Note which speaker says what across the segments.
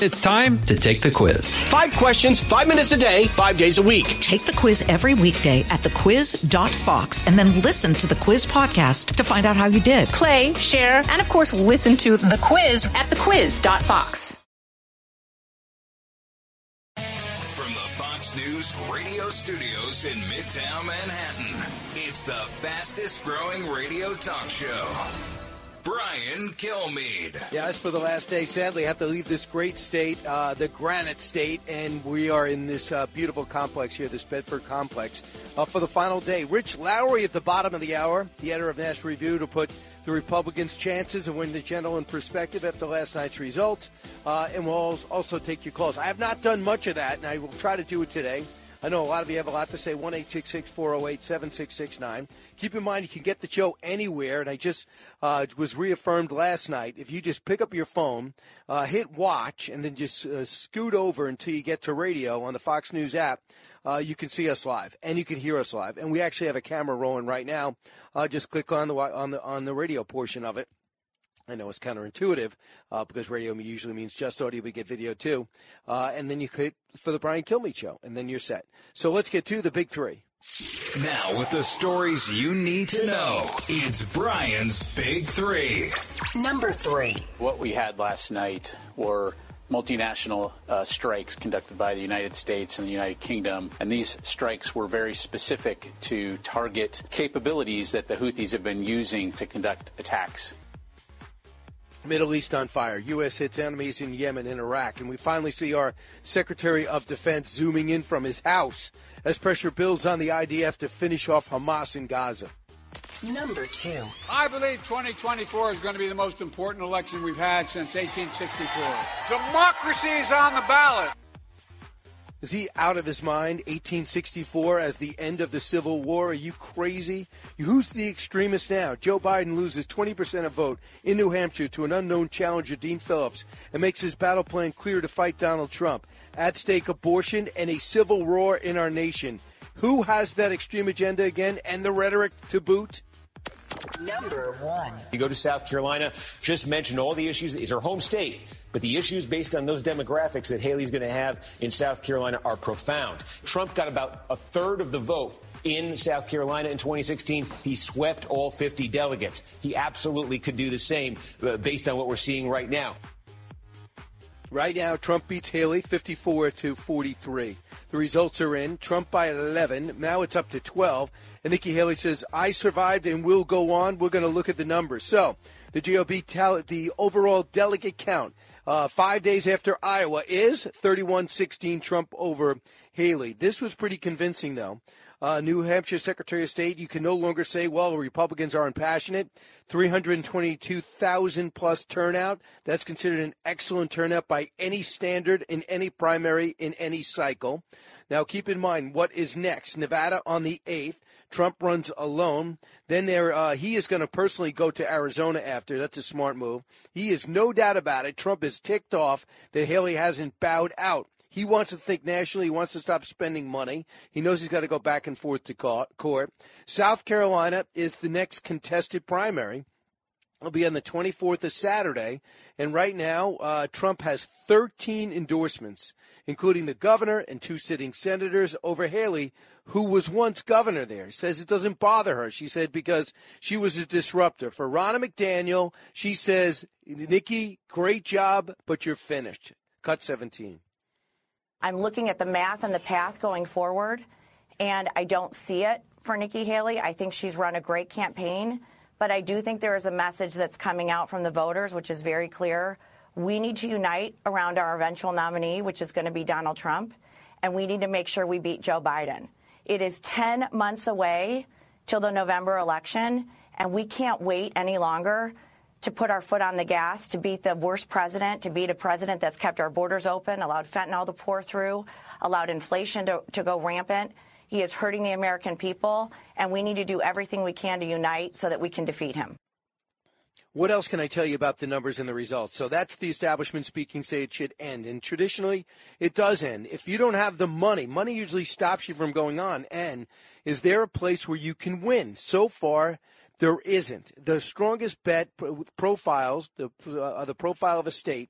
Speaker 1: It's time to take the quiz.
Speaker 2: 5 questions, 5 minutes a day, 5 days a week.
Speaker 3: Take the quiz every weekday at thequiz.fox and then listen to the quiz podcast to find out how you did.
Speaker 4: Play, share, and of course, listen to the quiz at thequiz.fox.
Speaker 5: From the Fox News radio studios in Midtown Manhattan, it's the fastest growing radio talk show. Brian Kilmeade.
Speaker 6: Yeah, as for the last day, sadly, I have to leave this great state, the Granite State, and we are in this beautiful complex here, this Bedford complex, for the final day. Rich Lowry at the bottom of the hour, the editor of National Review, to put the Republicans' chances of winning the general in perspective after last night's results, and we'll also take your calls. I have not done much of that, and I will try to do it today. I know a lot of you have a lot to say, 1-866-408-7669. Keep in mind, you can get the show anywhere, and I just was reaffirmed last night. If you just pick up your phone, hit watch, and then just scoot over until you get to radio on the Fox News app, you can see us live, and you can hear us live. And we actually have a camera rolling right now. Just click on the radio portion of it. I know it's counterintuitive because radio usually means just audio, but get video too. And then you click for the Brian Kilmeade Show, and then you're set. So let's get to the big three.
Speaker 5: Now with the stories you need to know, it's Brian's Big Three.
Speaker 3: Number 3.
Speaker 7: What we had last night were multinational strikes conducted by the United States and the United Kingdom, and these strikes were very specific to target capabilities that the Houthis have been using to conduct attacks.
Speaker 6: Middle East on fire. U.S. hits enemies in Yemen and Iraq. And we finally see our Secretary of Defense zooming in from his house as pressure builds on the IDF to finish off Hamas in Gaza.
Speaker 3: Number 2.
Speaker 8: I believe 2024 is going to be the most important election we've had since 1864. Democracy is on the ballot.
Speaker 6: Is he out of his mind? 1864 as the end of the Civil War? Are you crazy? Who's the extremist now? Joe Biden loses 20% of vote in New Hampshire to an unknown challenger, Dean Phillips, and makes his battle plan clear to fight Donald Trump. At stake, abortion and a civil war in our nation. Who has that extreme agenda again and the rhetoric to boot?
Speaker 3: Number 1.
Speaker 9: You go to South Carolina, just mentioned all the issues. It's her home state. But the issues based on those demographics that Haley's going to have in South Carolina are profound. Trump got about a third of the vote in South Carolina in 2016. He swept all 50 delegates. He absolutely could do the same based on what we're seeing right now.
Speaker 6: Right now, Trump beats Haley 54-43. The results are in. Trump by 11. Now it's up to 12. And Nikki Haley says, I survived and will go on. We're going to look at the numbers. So the GOP, the overall delegate count 5 days after Iowa is 31-16 Trump over Haley. This was pretty convincing, though. New Hampshire Secretary of State, you can no longer say, well, Republicans are impassionate. 322,000-plus turnout. That's considered an excellent turnout by any standard in any primary in any cycle. Now, keep in mind, what is next? Nevada on the 8th. Trump runs alone. Then he is going to personally go to Arizona after. That's a smart move. He is no doubt about it. Trump is ticked off that Haley hasn't bowed out. He wants to think nationally. He wants to stop spending money. He knows he's got to go back and forth to court. South Carolina is the next contested primary. It'll be on the 24th of Saturday. And right now, Trump has 13 endorsements, including the governor and 2 sitting senators over Haley, who was once governor there. He says it doesn't bother her. She said because she was a disruptor. For Ronna McDaniel, she says, Nikki, great job, but you're finished. Cut 17.
Speaker 10: I'm looking at the math and the path going forward, and I don't see it for Nikki Haley. I think she's run a great campaign, but I do think there is a message that's coming out from the voters, which is very clear. We need to unite around our eventual nominee, which is going to be Donald Trump, and we need to make sure we beat Joe Biden. It is 10 months away till the November election, and we can't wait any longer to put our foot on the gas, to beat the worst president, to beat a president that's kept our borders open, allowed fentanyl to pour through, allowed inflation to go rampant. He is hurting the American people, and we need to do everything we can to unite so that we can defeat him.
Speaker 6: What else can I tell you about the numbers and the results? So that's the establishment speaking, say it should end. And traditionally, it does end. If you don't have the money usually stops you from going on. And is there a place where you can win? So far, there isn't. The strongest bet profiles, the profile of a state,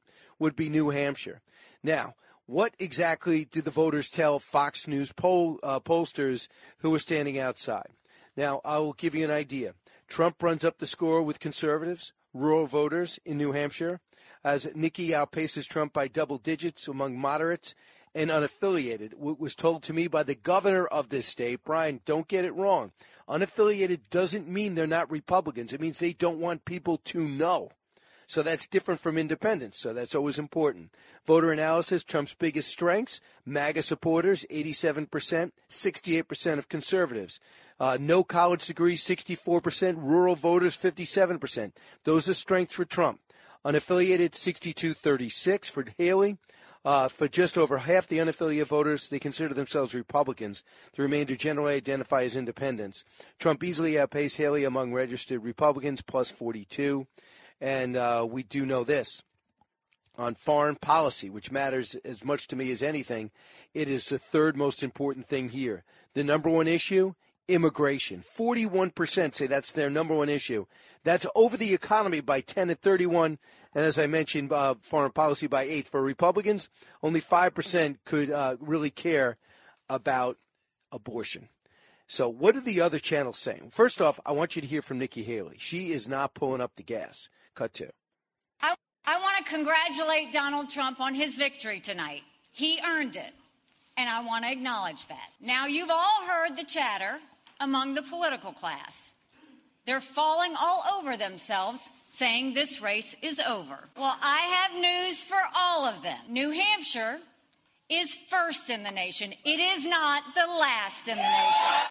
Speaker 6: would be New Hampshire. Now, what exactly did the voters tell Fox News pollsters who were standing outside? Now, I will give you an idea. Trump runs up the score with conservatives, rural voters in New Hampshire, as Nikki outpaces Trump by double digits among moderates and unaffiliated. What was told to me by the governor of this state, Brian, don't get it wrong. Unaffiliated doesn't mean they're not Republicans. It means they don't want people to know. So that's different from independents. So that's always important. Voter analysis, Trump's biggest strengths, MAGA supporters, 87%, 68% of conservatives. No college degrees, 64%, rural voters, 57%. Those are strengths for Trump. Unaffiliated, 62-36 for Haley. For just over half the unaffiliated voters, they consider themselves Republicans. The remainder generally identify as independents. Trump easily outpaced Haley among registered Republicans, plus 42. And we do know this. On foreign policy, which matters as much to me as anything, it is the third most important thing here. The number one issue, immigration. 41% say that's their number one issue. That's over the economy by 10 at 31. And as I mentioned, foreign policy by 8. For Republicans, only 5% could really care about abortion. So what are the other channels saying? First off, I want you to hear from Nikki Haley. She is not pulling up the gas. Cut 2.
Speaker 11: I want to congratulate Donald Trump on his victory tonight. He earned it, and I want to acknowledge that. Now, you've all heard the chatter among the political class. They're falling all over themselves, saying this race is over. Well, I have news for all of them. New Hampshire is first in the nation. It is not the last in the nation.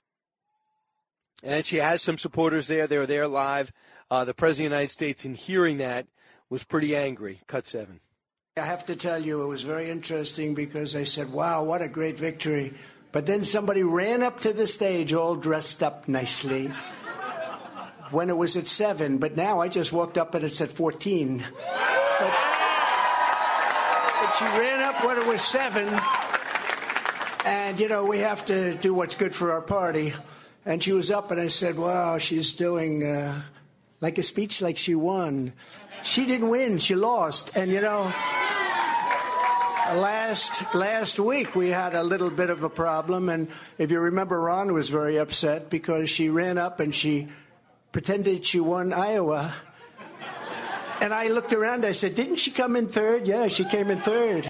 Speaker 6: And she has some supporters there. They were there live. The President of the United States, in hearing that, was pretty angry. Cut 7.
Speaker 12: I have to tell you, it was very interesting because I said, wow, what a great victory. But then somebody ran up to the stage all dressed up nicely when it was at 7. But now I just walked up and it's at 14. But she ran up when it was 7. And, you know, we have to do what's good for our party. And she was up and I said, wow, she's doing like a speech like she won. She didn't win. She lost. And, you know, last week we had a little bit of a problem. And if you remember, Ron was very upset because she ran up and she pretended she won Iowa. And I looked around. I said, didn't she come in third? Yeah, she came in third.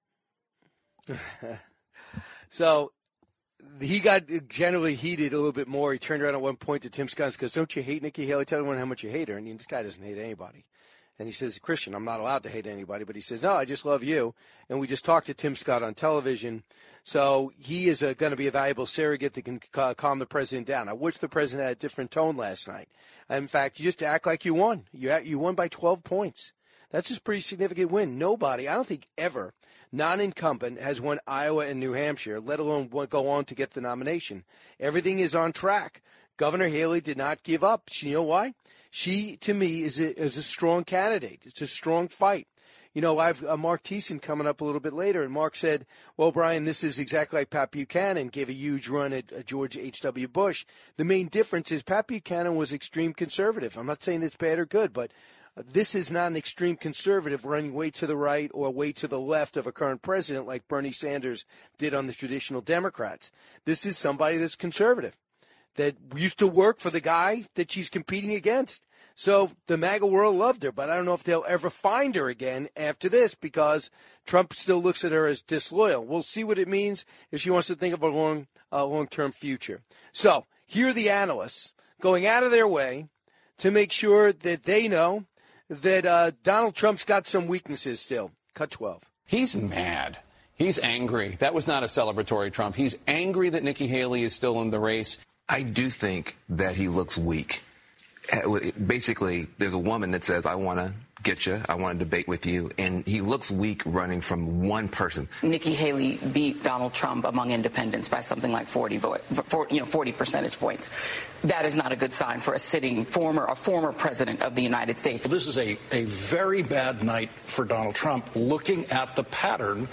Speaker 6: So he got generally heated a little bit more. He turned around at one point to Tim Scott and goes, don't you hate Nikki Haley? Tell everyone how much you hate her. And this guy doesn't hate anybody. And he says, Christian, I'm not allowed to hate anybody. But he says, no, I just love you. And we just talked to Tim Scott on television. So he is going to be a valuable surrogate that can calm the president down. I wish the president had a different tone last night. In fact, you just act like you won. You won by 12 points. That's a pretty significant win. Nobody, I don't think ever, non-incumbent has won Iowa and New Hampshire, let alone go on to get the nomination. Everything is on track. Governor Haley did not give up. You know why? She, to me, is a strong candidate. It's a strong fight. You know, I've Mark Thiessen coming up a little bit later, and Mark said, well, Brian, this is exactly like Pat Buchanan gave a huge run at George H.W. Bush. The main difference is Pat Buchanan was extreme conservative. I'm not saying it's bad or good, but this is not an extreme conservative running way to the right or way to the left of a current president like Bernie Sanders did on the traditional Democrats. This is somebody that's conservative, that used to work for the guy that she's competing against. So the MAGA world loved her, but I don't know if they'll ever find her again after this because Trump still looks at her as disloyal. We'll see what it means if she wants to think of a long-term future. So here are the analysts going out of their way to make sure that they know that Donald Trump's got some weaknesses still. Cut 12.
Speaker 13: He's mad. He's angry. That was not a celebratory Trump. He's angry that Nikki Haley is still in the race.
Speaker 14: I do think that he looks weak. Basically, there's a woman that says, I want to get you, I want to debate with you, and he looks weak running from one person.
Speaker 15: Nikki Haley beat Donald Trump among independents by something like 40 percentage points. That is not a good sign for a former president of the United States.
Speaker 16: This is a very bad night for Donald Trump, looking at the pattern.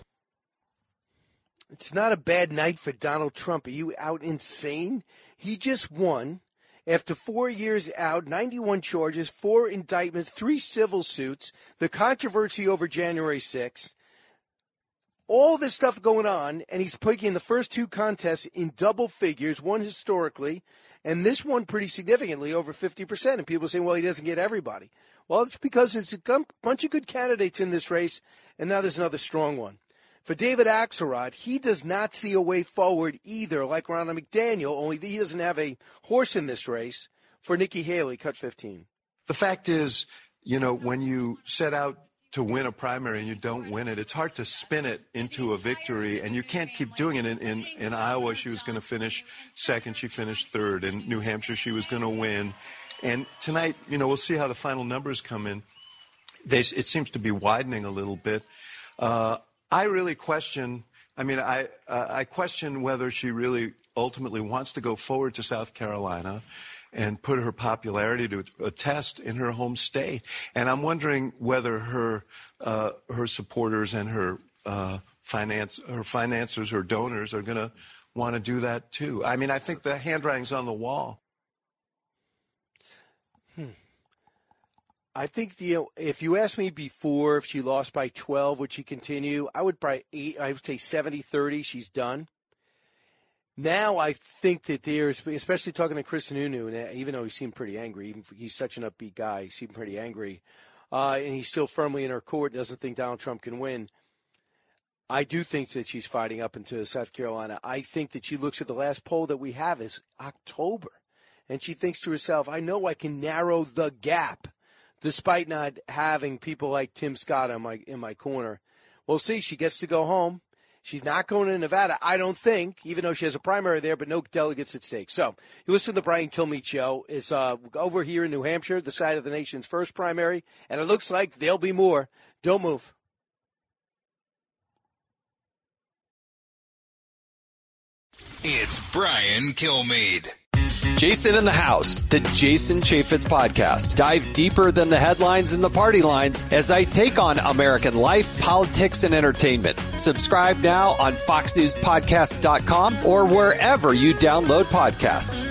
Speaker 6: It's not a bad night for Donald Trump. Are you out insane? He just won After 4 years out, 91 charges, 4 indictments, 3 civil suits, the controversy over January 6th, all this stuff going on, and he's picking the first 2 contests in double figures, one historically, and this one pretty significantly, over 50%. And people say, well, he doesn't get everybody. Well, it's because it's a bunch of good candidates in this race, and now there's another strong one. For David Axelrod, he does not see a way forward either, like Ronna McDaniel, only he doesn't have a horse in this race. For Nikki Haley, cut 15.
Speaker 17: The fact is, when you set out to win a primary and you don't win it, it's hard to spin it into a victory, and you can't keep doing it. In Iowa, she was going to finish second. She finished third. In New Hampshire, she was going to win. And tonight, we'll see how the final numbers come in. It seems to be widening a little bit. I really question, I question whether she really ultimately wants to go forward to South Carolina and put her popularity to a test in her home state. And I'm wondering whether her supporters and her financiers, her donors, are going to want to do that too. I think the handwriting's on the wall.
Speaker 6: I think if you asked me before if she lost by 12, would she continue? I would say 70-30, she's done. Now I think that there's, especially talking to Chris Sununu, and even though he seemed pretty angry, he's such an upbeat guy, he seemed pretty angry, and he's still firmly in her court, doesn't think Donald Trump can win. I do think that she's fighting up into South Carolina. I think that she looks at the last poll that we have is October, and she thinks to herself, I know I can narrow the gap despite not having people like Tim Scott in my corner. We'll see. She gets to go home. She's not going to Nevada, I don't think, even though she has a primary there, but no delegates at stake. So you listen to the Brian Kilmeade Show. It's over here in New Hampshire, the site of the nation's first primary, and it looks like there'll be more. Don't move.
Speaker 5: It's Brian Kilmeade.
Speaker 1: Jason in the House, the Jason Chaffetz podcast. Dive deeper than the headlines and the party lines as I take on American life, politics, and entertainment. Subscribe now on FoxNewsPodcast.com or wherever you download podcasts.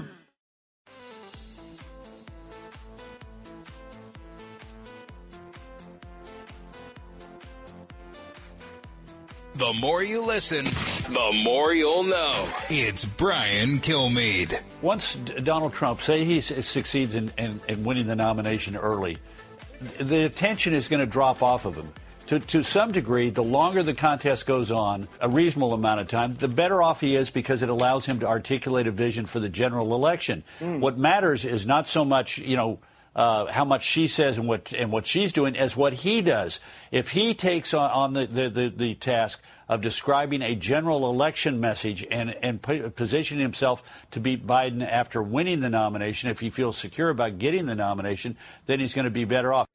Speaker 5: The more you listen, the more you'll know. It's Brian Kilmeade.
Speaker 8: Once Donald Trump, say he succeeds in winning the nomination early, the attention is going to drop off of him. To some degree, the longer the contest goes on, a reasonable amount of time, the better off he is because it allows him to articulate a vision for the general election. What matters is not so much, how much she says and what she's doing as what he does. If he takes on the task of describing a general election message and positioning himself to beat Biden after winning the nomination, if he feels secure about getting the nomination, then he's going to be better off.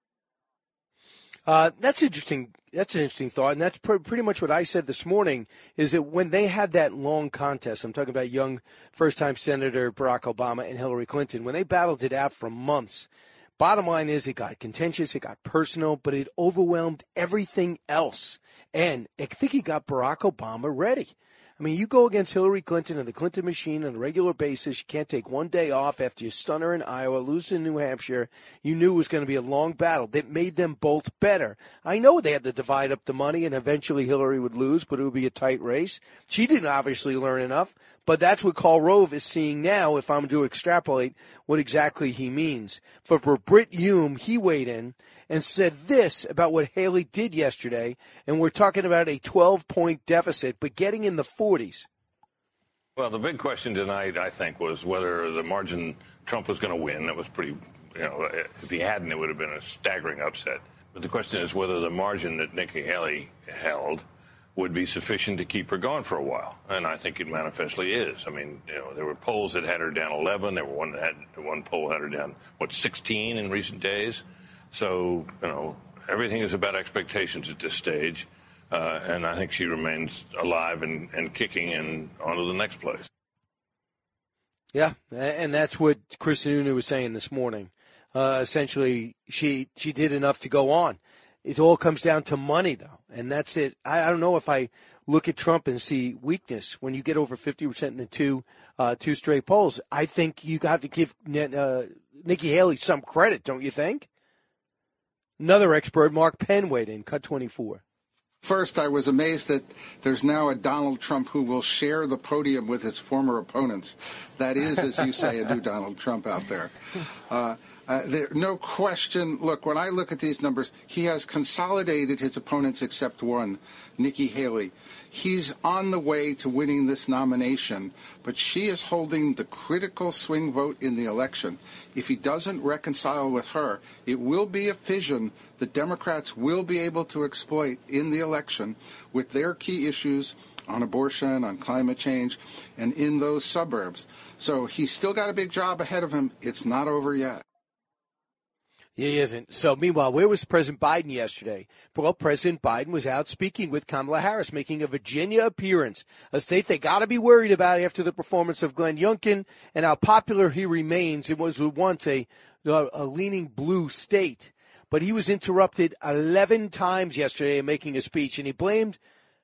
Speaker 6: That's interesting. That's an interesting thought, and that's pretty much what I said this morning, is that when they had that long contest, I'm talking about young first-time Senator Barack Obama and Hillary Clinton, when they battled it out for months, bottom line is it got contentious, it got personal, but it overwhelmed everything else. And I think it got Barack Obama ready. I mean, you go against Hillary Clinton and the Clinton machine on a regular basis. You can't take one day off after you stun her in Iowa, lose in New Hampshire. You knew it was going to be a long battle. That made them both better. I know they had to divide up the money, and eventually Hillary would lose, but it would be a tight race. She didn't obviously learn enough, but that's what Karl Rove is seeing now, if I'm to extrapolate what exactly he means. For Britt Hume, he weighed in and said this about what Haley did yesterday, and we're talking about a 12-point deficit, but getting in the 40s.
Speaker 18: Well, the big question tonight, I think, was whether the margin Trump was going to win. That was pretty, if he hadn't, it would have been a staggering upset. But the question is whether the margin that Nikki Haley held would be sufficient to keep her going for a while. And I think it manifestly is. I mean, there were polls that had her down 11. There were one poll had her down, 16 in recent days. So, everything is about expectations at this stage. And I think she remains alive and kicking and on to the next place.
Speaker 6: Yeah, and that's what Chris Sununu was saying this morning. Essentially, she did enough to go on. It all comes down to money, though. And that's it. I don't know if I look at Trump and see weakness when you get over 50% in the two straight polls. I think you have to give Nikki Haley some credit, don't you think? Another expert, Mark Penn, weighed in, Cut 24.
Speaker 19: First, I was amazed that there's now a Donald Trump who will share the podium with his former opponents. That is, as you say, a new Donald Trump out there. No question. Look, when I look at these numbers, he has consolidated his opponents except one, Nikki Haley. He's on the way to winning this nomination, but she is holding the critical swing vote in the election. If he doesn't reconcile with her, it will be a fission the Democrats will be able to exploit in the election with their key issues on abortion, on climate change, and in those suburbs. So he's still got a big job ahead of him. It's not over yet.
Speaker 6: He isn't. So, meanwhile, where was President Biden yesterday? Well, President Biden was out speaking with Kamala Harris, making a Virginia appearance, a state they got to be worried about after the performance of Glenn Youngkin and how popular he remains. It was once a leaning blue state. But he was interrupted 11 times yesterday in making a speech, and he blamed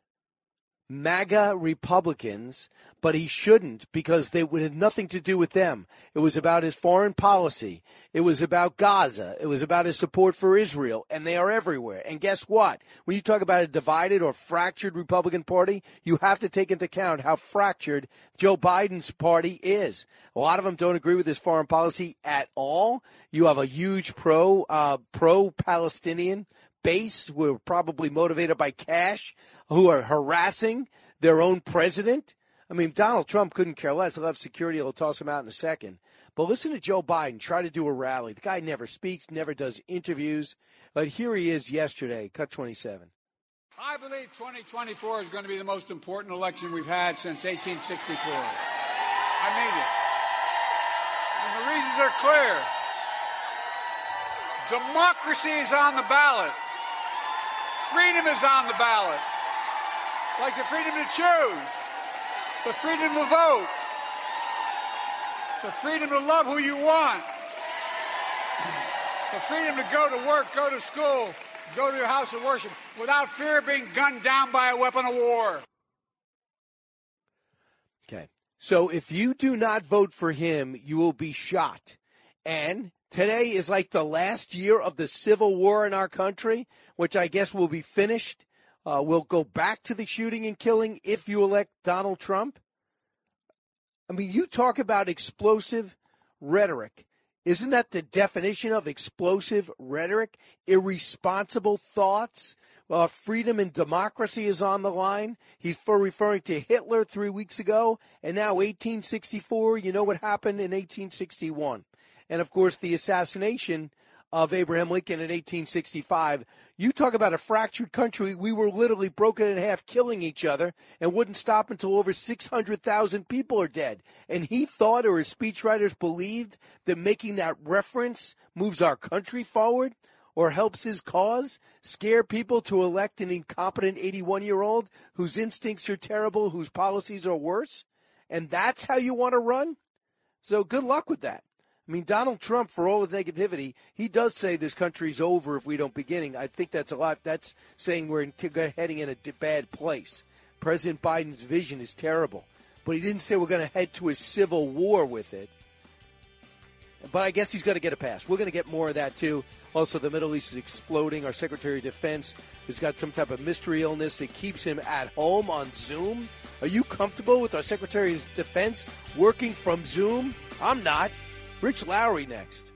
Speaker 6: MAGA Republicans, but he shouldn't because they had nothing to do with them. It was about his foreign policy. It was about Gaza. It was about his support for Israel, and they are everywhere. And guess what? When you talk about a divided or fractured Republican Party, you have to take into account how fractured Joe Biden's party is. A lot of them don't agree with his foreign policy at all. You have a huge pro-Palestinian base who are probably motivated by cash, who are harassing their own president. I mean, Donald Trump couldn't care less. He'll have security. He'll toss him out in a second. But listen to Joe Biden try to do a rally. The guy never speaks, never does interviews. But here he is yesterday, Cut 27.
Speaker 20: I believe 2024 is going to be the most important election we've had since 1864. I mean it. And the reasons are clear. Democracy is on the ballot. Freedom is on the ballot. Like the freedom to choose, the freedom to vote, the freedom to love who you want, the freedom to go to work, go to school, go to your house of worship without fear of being gunned down by a weapon of war.
Speaker 6: Okay. So if you do not vote for him, you will be shot. And today is like the last year of the Civil War in our country, which I guess will be finished. We'll go back to the shooting and killing if you elect Donald Trump. I mean, you talk about explosive rhetoric. Isn't that the definition of explosive rhetoric? Irresponsible thoughts. Freedom and democracy is on the line. He's referring to Hitler 3 weeks ago, and now 1864. You know what happened in 1861. And, of course, the assassination of Abraham Lincoln in 1865. You talk about a fractured country. We were literally broken in half, killing each other, and wouldn't stop until over 600,000 people are dead. And he thought, or his speechwriters believed, that making that reference moves our country forward or helps his cause, scare people to elect an incompetent 81-year-old whose instincts are terrible, whose policies are worse. And that's how you want to run? So good luck with that. I mean, Donald Trump, for all his negativity, he does say this country's over if we don't begin. I think that's a lot. That's saying we're heading in a bad place. President Biden's vision is terrible. But he didn't say we're going to head to a civil war with it. But I guess he's going to get a pass. We're going to get more of that, too. Also, the Middle East is exploding. Our Secretary of Defense has got some type of mystery illness that keeps him at home on Zoom. Are you comfortable with our Secretary of Defense working from Zoom? I'm not. Rich Lowry next.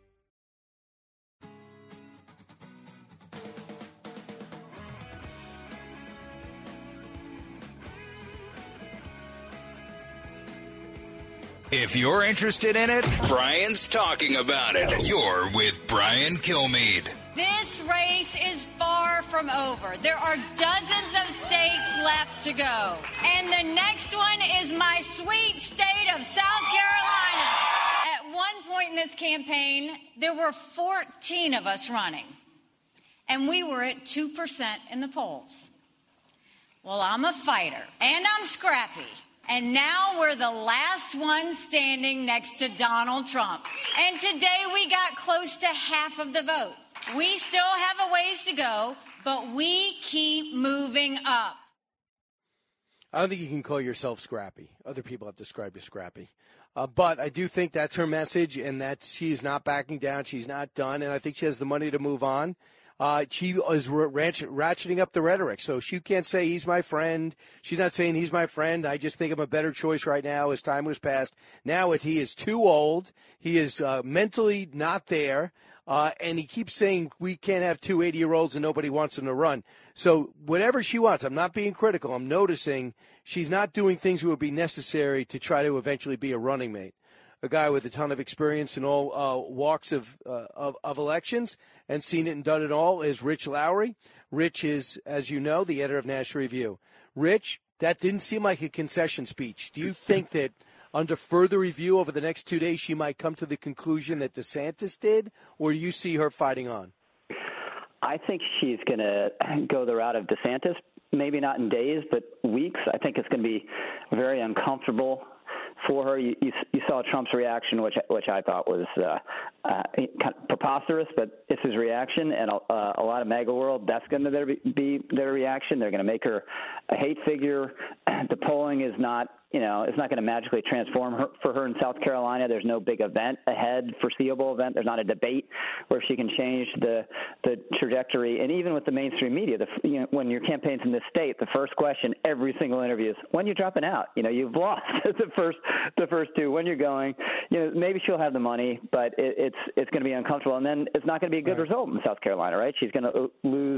Speaker 5: If you're interested in it, Brian's talking about it. You're with Brian Kilmeade.
Speaker 11: This race is far from over. There are dozens of states left to go. And the next one is my sweet state of South Carolina. At one point in this campaign, there were 14 of us running. And we were at 2% in the polls. Well, I'm a fighter, and I'm scrappy. And now we're the last one standing next to Donald Trump. And today we got close to half of the vote. We still have a ways to go, but we keep moving up.
Speaker 6: I don't think you can call yourself scrappy. Other people have described you scrappy. But I do think that's her message, and that she's not backing down. She's not done, and I think she has the money to move on. She is ratcheting up the rhetoric, so she can't say he's my friend. She's not saying he's my friend. I just think I'm a better choice right now as time was passed. Now he is too old. He is mentally not there. And he keeps saying we can't have two 80-year-olds and nobody wants them to run. So whatever she wants, I'm not being critical. I'm noticing she's not doing things that would be necessary to try to eventually be a running mate. A guy with a ton of experience in all walks of elections and seen it and done it all is Rich Lowry. Rich is, as you know, the editor of National Review. Rich, that didn't seem like a concession speech. Do you think that under further review over the next 2 days, she might come to the conclusion that DeSantis did, or do you see her fighting on?
Speaker 21: I think she's going to go the route of DeSantis, maybe not in days, but weeks. I think it's going to be very uncomfortable for her. You saw Trump's reaction, which I thought was kind of preposterous, but it's his reaction, and a lot of MAGA world, that's going to be their reaction. They're going to make her a hate figure. The polling is not, it's not going to magically transform her for her in South Carolina. There's no big event ahead, foreseeable event. There's not a debate where she can change the trajectory. And even with the mainstream media, when your campaign's in this state, the first question, every single interview is, when you're dropping out? You've lost the first two. When you're going, maybe she'll have the money, but it's going to be uncomfortable. And then it's not going to be a good result in South Carolina, right? She's going to lose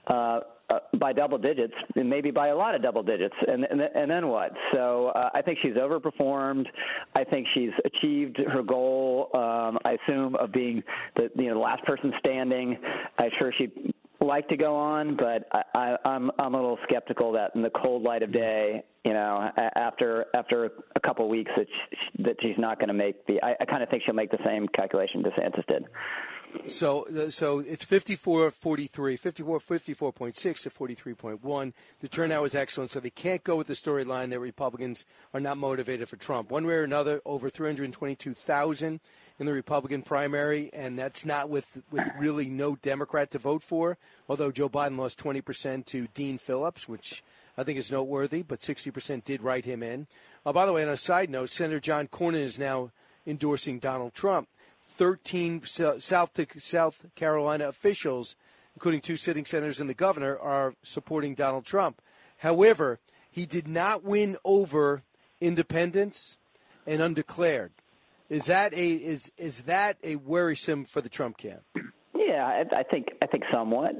Speaker 21: by double digits, and maybe by a lot of double digits, and then what? So I think she's overperformed. I think she's achieved her goal, I assume, of being the last person standing. I'm sure she'd like to go on, but I'm a little skeptical that in the cold light of day, after a couple of weeks, that she's not going to make I kind of think she'll make the same calculation DeSantis did.
Speaker 6: So it's 54.6 to 43.1. The turnout was excellent, so they can't go with the storyline that Republicans are not motivated for Trump. One way or another, over 322,000 in the Republican primary, and that's not with really no Democrat to vote for, although Joe Biden lost 20% to Dean Phillips, which I think is noteworthy, but 60% did write him in. By the way, on a side note, Senator John Cornyn is now endorsing Donald Trump. 13 South Carolina officials, including 2 sitting senators and the governor, are supporting Donald Trump. However, he did not win over independents and undeclared. Is that a worrisome for the Trump camp?
Speaker 21: Yeah, I think somewhat.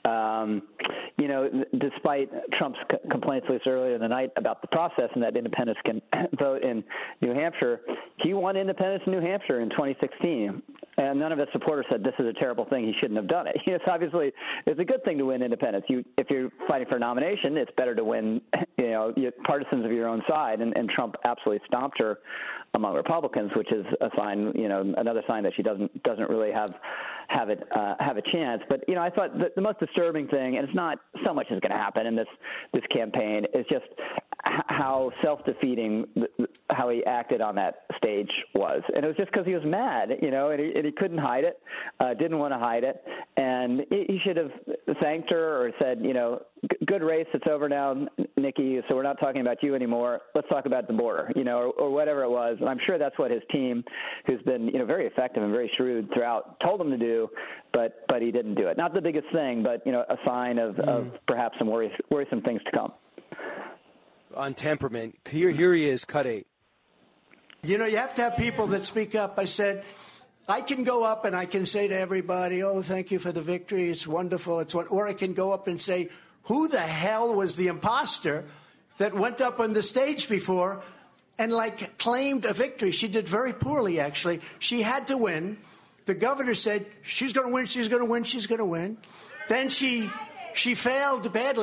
Speaker 21: Despite Trump's complaints earlier in the night about the process and that independents can vote in New Hampshire, he won independents in New Hampshire in 2016, and none of his supporters said this is a terrible thing. He shouldn't have done it. It's obviously a good thing to win independents. If you're fighting for a nomination, it's better to win. Partisans of your own side, and Trump absolutely stomped her among Republicans, which is a sign, another sign that she doesn't really have a chance. But I thought the most disturbing thing, and it's not so much is going to happen in this campaign, is just how self-defeating how he acted on that stage was, and it was just because he was mad, and he couldn't hide it, didn't want to hide it, and he should have thanked her or said, good race, it's over now, Nikki, so we're not talking about you anymore. Let's talk about the border, or whatever it was. And I'm sure that's what his team, who's been, very effective and very shrewd throughout, told him to do, but he didn't do it. Not the biggest thing, but, a sign of perhaps some worrisome things to come.
Speaker 6: On temperament, here he is, cut 8.
Speaker 12: You have to have people that speak up. I said, I can go up and I can say to everybody, oh, thank you for the victory. It's wonderful. Or I can go up and say, who the hell was the imposter that went up on the stage before and claimed a victory? She did very poorly, actually. She had to win. The governor said, she's going to win, she's going to win, she's going to win. Then she failed badly.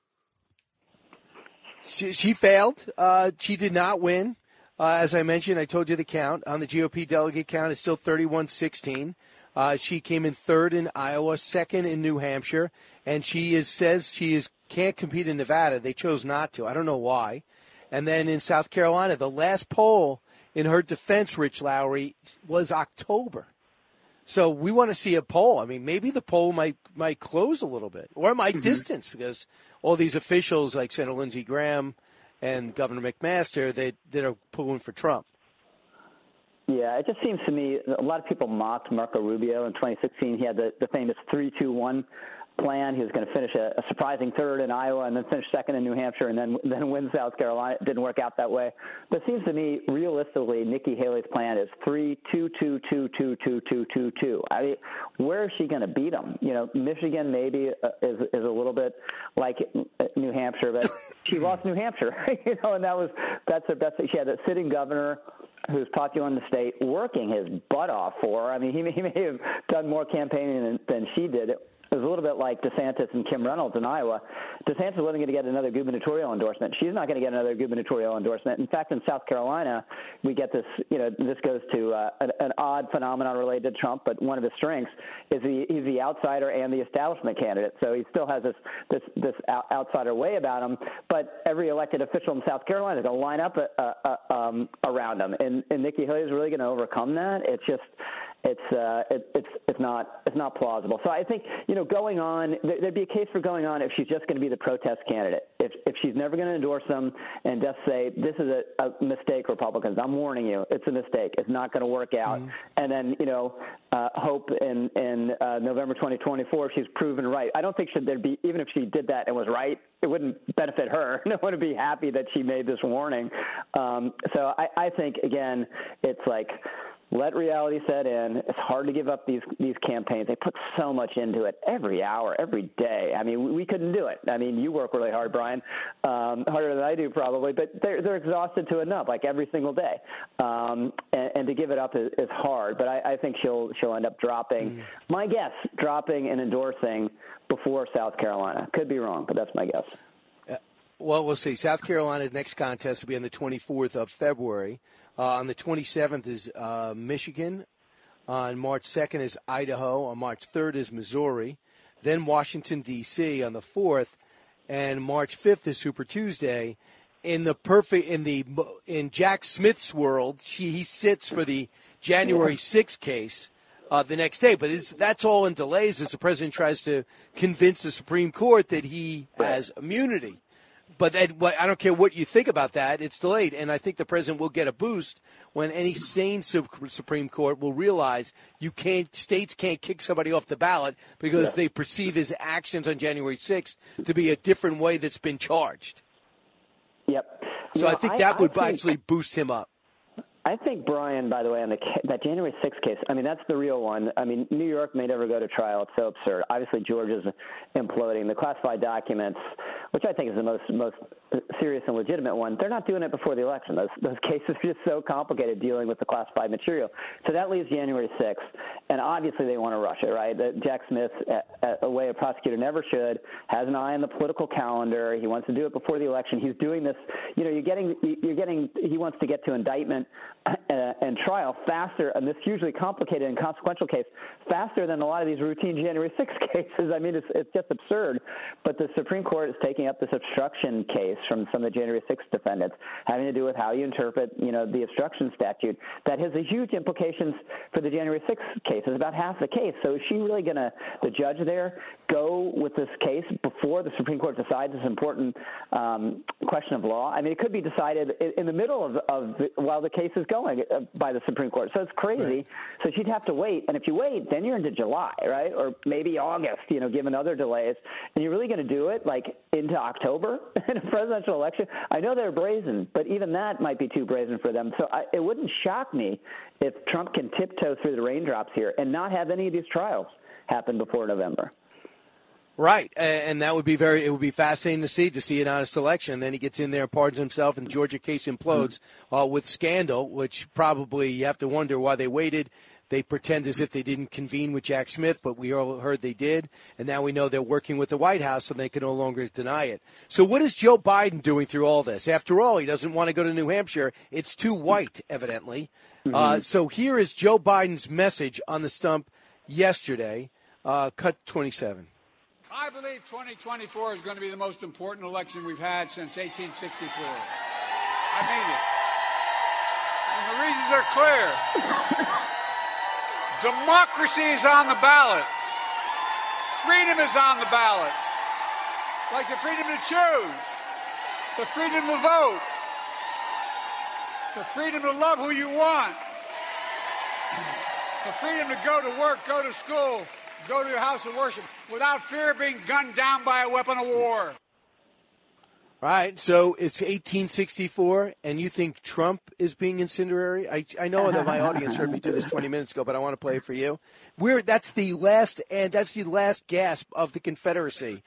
Speaker 6: She failed. She did not win. As I mentioned, I told you the count. On the GOP delegate count, it's still 31-16. She came in third in Iowa, second in New Hampshire, and says she can't compete in Nevada. They chose not to. I don't know why. And then in South Carolina, the last poll in her defense, Rich Lowry, was October. So we want to see a poll. I mean, maybe the poll might close a little bit, or it might distance, because all these officials like Senator Lindsey Graham and Governor McMaster, that are pulling for Trump.
Speaker 21: Yeah, it just seems to me a lot of people mocked Marco Rubio in 2016. He had the famous 3-2-1 plan. He was going to finish a surprising third in Iowa and then finish second in New Hampshire and then win South Carolina. It didn't work out that way. But it seems to me, realistically, Nikki Haley's plan is 3-2-2-2-2-2-2-2-2-2. I mean, where is she going to beat them? You know, Michigan maybe is a little bit like New Hampshire, but she lost New Hampshire, you know, and that's her best. She had a sitting governor who's popular in the state, working his butt off for her. I mean, he may have done more campaigning than she did. It was a little bit like DeSantis and Kim Reynolds in Iowa. DeSantis wasn't going to get another gubernatorial endorsement. She's not going to get another gubernatorial endorsement. In fact, in South Carolina, we get this, you know, this goes to an odd phenomenon related to Trump, but one of his strengths is he's the outsider and the establishment candidate. So he still has this outsider way about him, but every elected official in South Carolina is going to line up around him. And Nikki Haley is really going to overcome that. It's just, it's not plausible. So I think, you know, going on, there'd be a case for going on if she's just going to be the protest candidate. If she's never going to endorse them and just say, this is a mistake, Republicans, I'm warning you, it's a mistake, it's not going to work out. Mm-hmm. And then, you know, hope in November 2024 she's proven right. I don't think there'd be, even if she did that and was right, it wouldn't benefit her. No one would be happy that she made this warning. So I think, again, it's like, let reality set in. It's hard to give up these campaigns. They put so much into it every hour, every day. I mean, we couldn't do it. I mean, you work really hard, Brian, harder than I do probably, but they're exhausted to enough, like every single day. And to give it up is hard. But I think she'll end up dropping. My guess, dropping and endorsing before South Carolina. Could be wrong, but that's my guess.
Speaker 6: Well, we'll see. South Carolina's next contest will be on the 24th of February. On the 27th is Michigan. On March 2nd is Idaho. On March 3rd is Missouri. Then Washington, D.C. on the 4th. And March 5th is Super Tuesday. In Jack Smith's world, he sits for the January 6th case the next day. But that's all in delays as the president tries to convince the Supreme Court that he has immunity. But I don't care what you think about that. It's delayed. And I think the president will get a boost when any sane Supreme Court will realize states can't kick somebody off the ballot because they perceive his actions on January 6th to be a different way that's been charged.
Speaker 21: Yep.
Speaker 6: So I think that would actually boost him up.
Speaker 21: I think, Brian, by the way, on that January 6th case, I mean, that's the real one. I mean, New York may never go to trial. It's so absurd. Obviously, Georgia's imploding. The classified documents, which I think is the most serious and legitimate one, they're not doing it before the election. Those cases are just so complicated dealing with the classified material. So that leaves January 6th, and obviously they want to rush it, right? Jack Smith, a way a prosecutor never should, has an eye on the political calendar. He wants to do it before the election. He's doing this. You know, he wants to get to indictment and trial faster, and this hugely complicated and consequential case, faster than a lot of these routine January 6th cases. I mean, it's just absurd. But the Supreme Court is taking up this obstruction case from some of the January 6th defendants, having to do with how you interpret, you know, the obstruction statute. That has a huge implications for the January 6th case. It's about half the case. So is she really going to, the judge there, go with this case before the Supreme Court decides this important question of law? I mean, it could be decided in the middle of while the case is going by the Supreme Court. So it's crazy. Right. So she'd have to wait. And if you wait, then you're into July, right? Or maybe August, you know, given other delays. And you're really going to do it like into October in a presidential election? I know they're brazen, but even that might be too brazen for them. So it wouldn't shock me if Trump can tiptoe through the raindrops here and not have any of these trials happen before November.
Speaker 6: Right, and that would be it would be fascinating to see an honest election. Then he gets in there, pardons himself, and the Georgia case implodes with scandal, which probably you have to wonder why they waited. They pretend as if they didn't convene with Jack Smith, but we all heard they did, and now we know they're working with the White House, so they can no longer deny it. So what is Joe Biden doing through all this? After all, he doesn't want to go to New Hampshire. It's too white, evidently. So here is Joe Biden's message on the stump yesterday, cut 27.
Speaker 20: I believe 2024 is going to be the most important election we've had since 1864. I mean it. And the reasons are clear. Democracy is on the ballot. Freedom is on the ballot. Like the freedom to choose, the freedom to vote, the freedom to love who you want, the freedom to go to work, go to school, go to your house of worship without fear of being gunned down by a weapon of war.
Speaker 6: All right, so it's 1864, and you think Trump is being incendiary? I know that my audience heard me do this 20 minutes ago, but I want to play it for you. That's the last gasp of the Confederacy.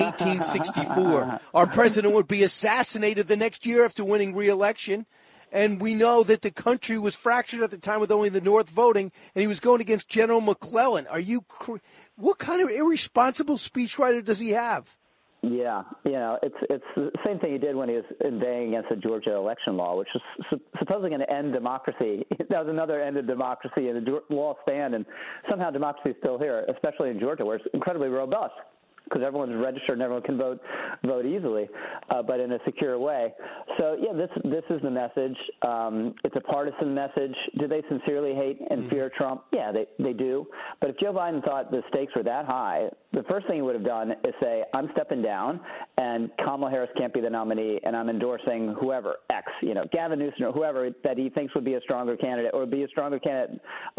Speaker 6: 1864. Our president would be assassinated the next year after winning re-election. And we know that the country was fractured at the time with only the North voting, and he was going against General McClellan. What kind of irresponsible speechwriter does he have?
Speaker 21: Yeah, it's the same thing he did when he was inveighing against the Georgia election law, which was supposedly going to end democracy. That was another end of democracy, and the law stand, and somehow democracy is still here, especially in Georgia, where it's incredibly robust, because everyone's registered and everyone can vote easily, but in a secure way. So, yeah, this is the message. It's a partisan message. Do they sincerely hate and fear Trump? Yeah, they do. But if Joe Biden thought the stakes were that high, the first thing he would have done is say, I'm stepping down, and Kamala Harris can't be the nominee, and I'm endorsing whoever, X, Gavin Newsom or whoever that he thinks would be a stronger candidate or be a stronger candidate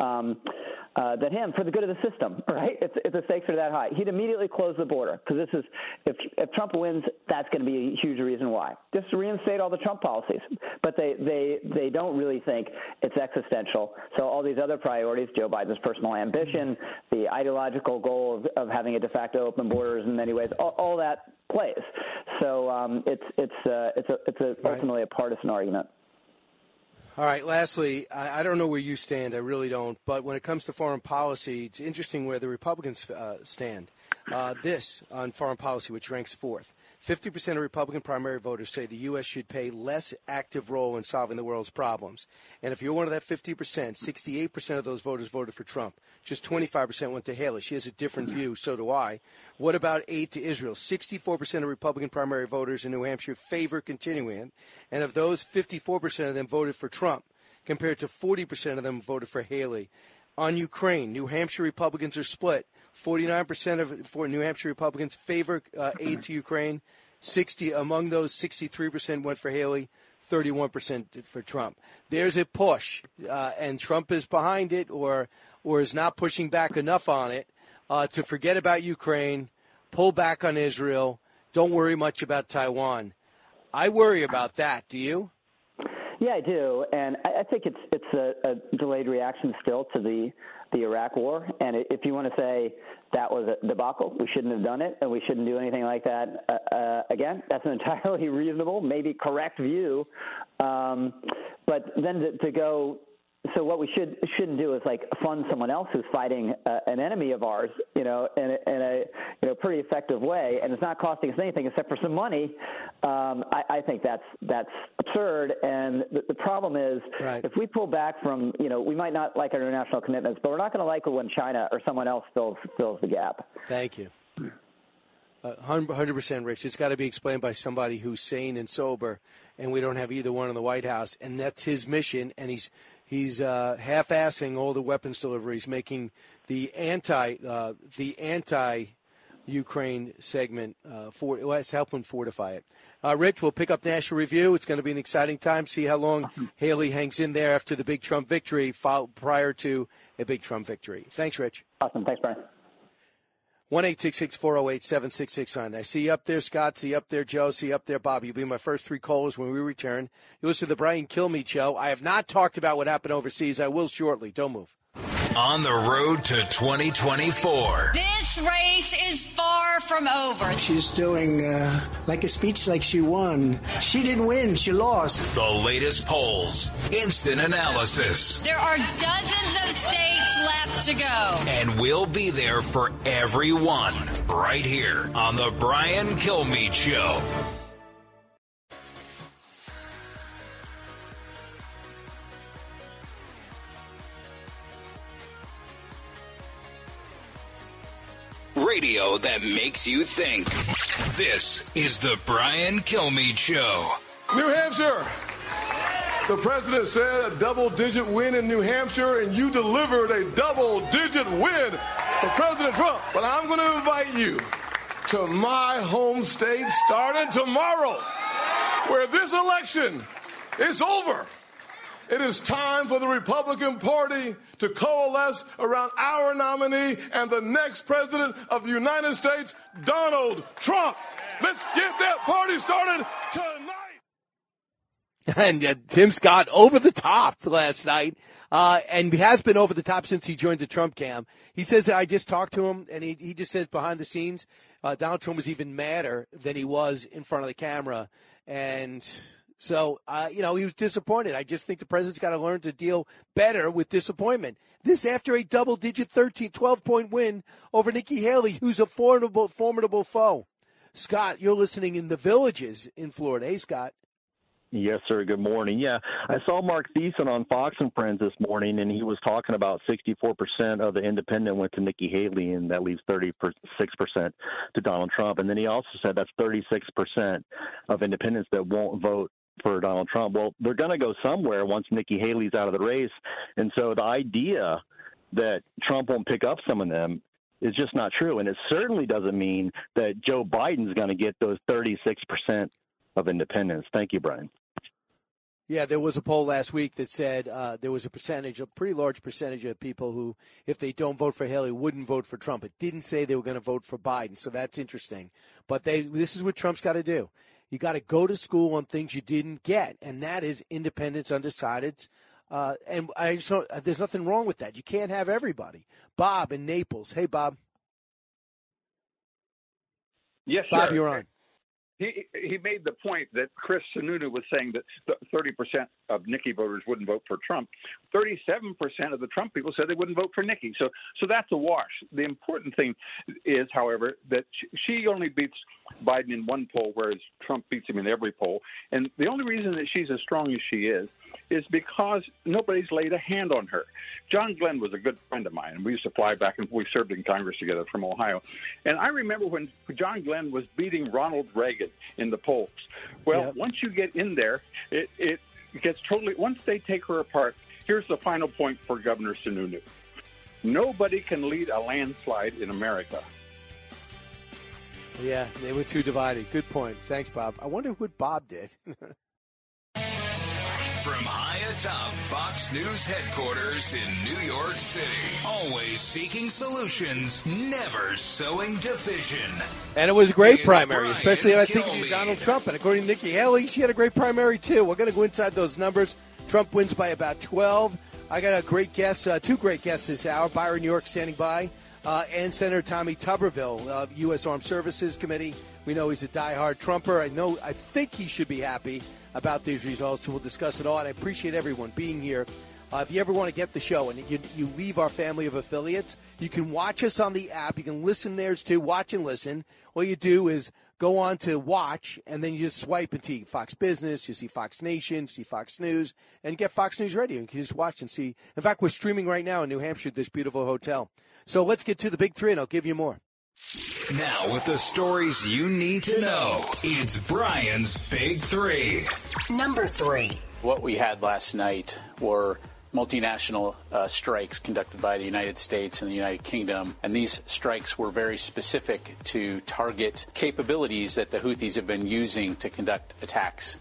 Speaker 21: than him for the good of the system, right? If the stakes are that high. He'd immediately close the border, because this is, if Trump wins, that's going to be a huge reason why. Just reinstate all the Trump policies. But they don't really think it's existential. So all these other priorities, Joe Biden's personal ambition, the ideological goal of having a de facto open borders in many ways, all that plays. So it's ultimately a partisan argument.
Speaker 6: All right, lastly, I don't know where you stand. I really don't. But when it comes to foreign policy, it's interesting where the Republicans stand. This on foreign policy, which ranks fourth. 50% of Republican primary voters say the U.S. should play less active role in solving the world's problems. And if you're one of that 50%, 68% of those voters voted for Trump. Just 25% went to Haley. She has a different view, so do I. What about aid to Israel? 64% of Republican primary voters in New Hampshire favor continuing it. And of those, 54% of them voted for Trump, compared to 40% of them voted for Haley. On Ukraine, New Hampshire Republicans are split. 49% for New Hampshire Republicans favor aid to Ukraine. Among those, 63% went for Haley, 31% for Trump. There's a push, and Trump is behind it or is not pushing back enough on it to forget about Ukraine, pull back on Israel, don't worry much about Taiwan. I worry about that. Do you?
Speaker 21: Yeah, I do, and I think it's a delayed reaction still to the Iraq war. And if you want to say that was a debacle, we shouldn't have done it, and we shouldn't do anything like that again, that's an entirely reasonable, maybe correct view. But then to go, so what we shouldn't do is like fund someone else who's fighting an enemy of ours, in a pretty effective way, and it's not costing us anything except for some money. I think that's absurd. And the problem is, if we pull back from, we might not like our international commitments, but we're not going to like it when China or someone else fills the gap.
Speaker 6: Thank you. 100%, Rich. It's got to be explained by somebody who's sane and sober, and we don't have either one in the White House, and that's his mission. And he's half-assing all the weapons deliveries, making the anti-Ukraine segment it's helping fortify it. Rich, we'll pick up National Review. It's going to be an exciting time. See how long Haley hangs in there after the big Trump victory, prior to a big Trump victory. Thanks, Rich.
Speaker 21: Awesome. Thanks, Brian.
Speaker 6: 1-866-408-7669. I see you up there, Scott. See you up there, Joe. See you up there, Bob. You'll be my first three callers when we return. You listen to the Brian Kilmeade Show. I have not talked about what happened overseas. I will shortly. Don't move.
Speaker 5: On the road to 2024.
Speaker 11: This race is far from over.
Speaker 12: She's doing like a speech like she won. She didn't win. She lost.
Speaker 5: The latest polls, instant analysis.
Speaker 11: There are dozens of states left to go.
Speaker 5: And we'll be there for everyone right here on the Brian Kilmeade Show. Radio that makes you think. This is the Brian Kilmeade Show.
Speaker 2: New Hampshire. The president said a double-digit win in New Hampshire, and you delivered a double-digit win for President Trump. But I'm going to invite you to my home state starting tomorrow, where this election is over. It is time for the Republican Party to coalesce around our nominee and the next president of the United States, Donald Trump. Let's get that party started tonight.
Speaker 6: And Tim Scott over the top last night, and has been over the top since he joined the Trump camp. He says that I just talked to him, and he just says behind the scenes, Donald Trump was even madder than he was in front of the camera. And so, he was disappointed. I just think the president's got to learn to deal better with disappointment. This after a double-digit 12-point win over Nikki Haley, who's a formidable foe. Scott, you're listening in the Villages in Florida. Hey, Scott.
Speaker 22: Yes, sir. Good morning. Yeah, I saw Mark Thiessen on Fox and Friends this morning, and he was talking about 64% of the independent went to Nikki Haley, and that leaves 36% to Donald Trump. And then he also said that's 36% of independents that won't vote for Donald Trump. Well, they're going to go somewhere once Nikki Haley's out of the race. And so the idea that Trump won't pick up some of them is just not true. And it certainly doesn't mean that Joe Biden's going to get those 36% of independents. Thank you, Brian.
Speaker 6: Yeah, there was a poll last week that said there was a pretty large percentage of people who, if they don't vote for Haley, wouldn't vote for Trump. It didn't say they were going to vote for Biden, so that's interesting. But this is what Trump's got to do. You got to go to school on things you didn't get, and that is independents, undecideds. And there's nothing wrong with that. You can't have everybody. Bob in Naples. Hey, Bob.
Speaker 23: Yes,
Speaker 6: Bob,
Speaker 23: sir.
Speaker 6: you're on.
Speaker 23: He made the point that Chris Sununu was saying that 30% of Nikki voters wouldn't vote for Trump. 37% of the Trump people said they wouldn't vote for Nikki. So that's a wash. The important thing is, however, that she only beats Biden in one poll, whereas Trump beats him in every poll. And the only reason that she's as strong as she is because nobody's laid a hand on her. John Glenn was a good friend of mine, and we used to fly back and we served in Congress together from Ohio. And I remember when John Glenn was beating Ronald Reagan in the polls. Well, Once you get in there, it gets totally – once they take her apart, here's the final point for Governor Sununu. Nobody can lead a landslide in America.
Speaker 6: Yeah, they were too divided. Good point. Thanks, Bob. I wonder what Bob did.
Speaker 5: From high atop Fox News headquarters in New York City, always seeking solutions, never sowing division.
Speaker 6: And it was a great primary,
Speaker 5: Brian
Speaker 6: especially I think
Speaker 5: Kilmeade.
Speaker 6: of Donald Trump. And according to Nikki Haley, she had a great primary, too. We're going to go inside those numbers. Trump wins by about 12. I got a great guest, two great guests this hour. Byron York standing by, and Senator Tommy Tuberville, U.S. Armed Services Committee. We know he's a diehard Trumper. I think he should be happy about these results, so we'll discuss it all. And I appreciate everyone being here. If you ever want to get the show and you leave our family of affiliates, you can watch us on the app. You can listen there too, watch and listen. All you do is go on to watch, and then you just swipe into Fox Business. You see Fox Nation, see Fox News, and get Fox News Radio. You can just watch and see. In fact, we're streaming right now in New Hampshire at this beautiful hotel. So let's get to the big three, and I'll give you more.
Speaker 5: Now, with the stories you need to know, it's Brian's Big Three.
Speaker 24: Number 3.
Speaker 7: What we had last night were multinational strikes conducted by the United States and the United Kingdom. And these strikes were very specific to target capabilities that the Houthis have been using to conduct attacks.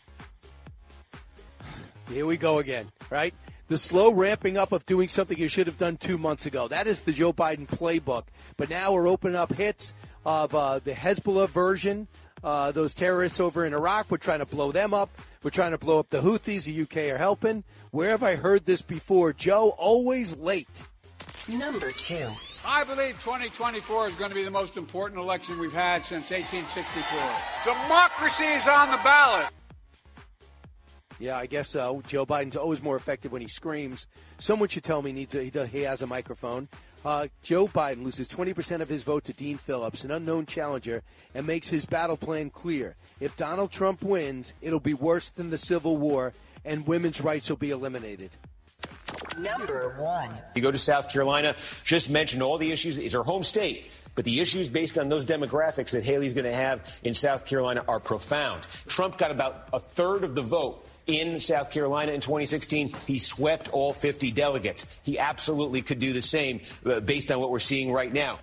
Speaker 6: Here we go again, right? The slow ramping up of doing something you should have done 2 months ago. That is the Joe Biden playbook. But now we're opening up hits of the Hezbollah version. Those terrorists over in Iraq, we're trying to blow them up. We're trying to blow up the Houthis. The UK are helping. Where have I heard this before? Joe, always late.
Speaker 24: Number 2.
Speaker 20: I believe 2024 is going to be the most important election we've had since 1864. Democracy is on the ballot.
Speaker 6: Yeah, I guess so. Joe Biden's always more effective when he screams. Someone should tell me he has a microphone. Joe Biden loses 20% of his vote to Dean Phillips, an unknown challenger, and makes his battle plan clear. If Donald Trump wins, it'll be worse than the Civil War, and women's rights will be eliminated.
Speaker 24: Number 1.
Speaker 9: You go to South Carolina, just mentioned all the issues. It's her home state. But the issues based on those demographics that Haley's going to have in South Carolina are profound. Trump got about a third of the vote in South Carolina in 2016. He swept all 50 delegates. He absolutely could do the same based on what we're seeing right now.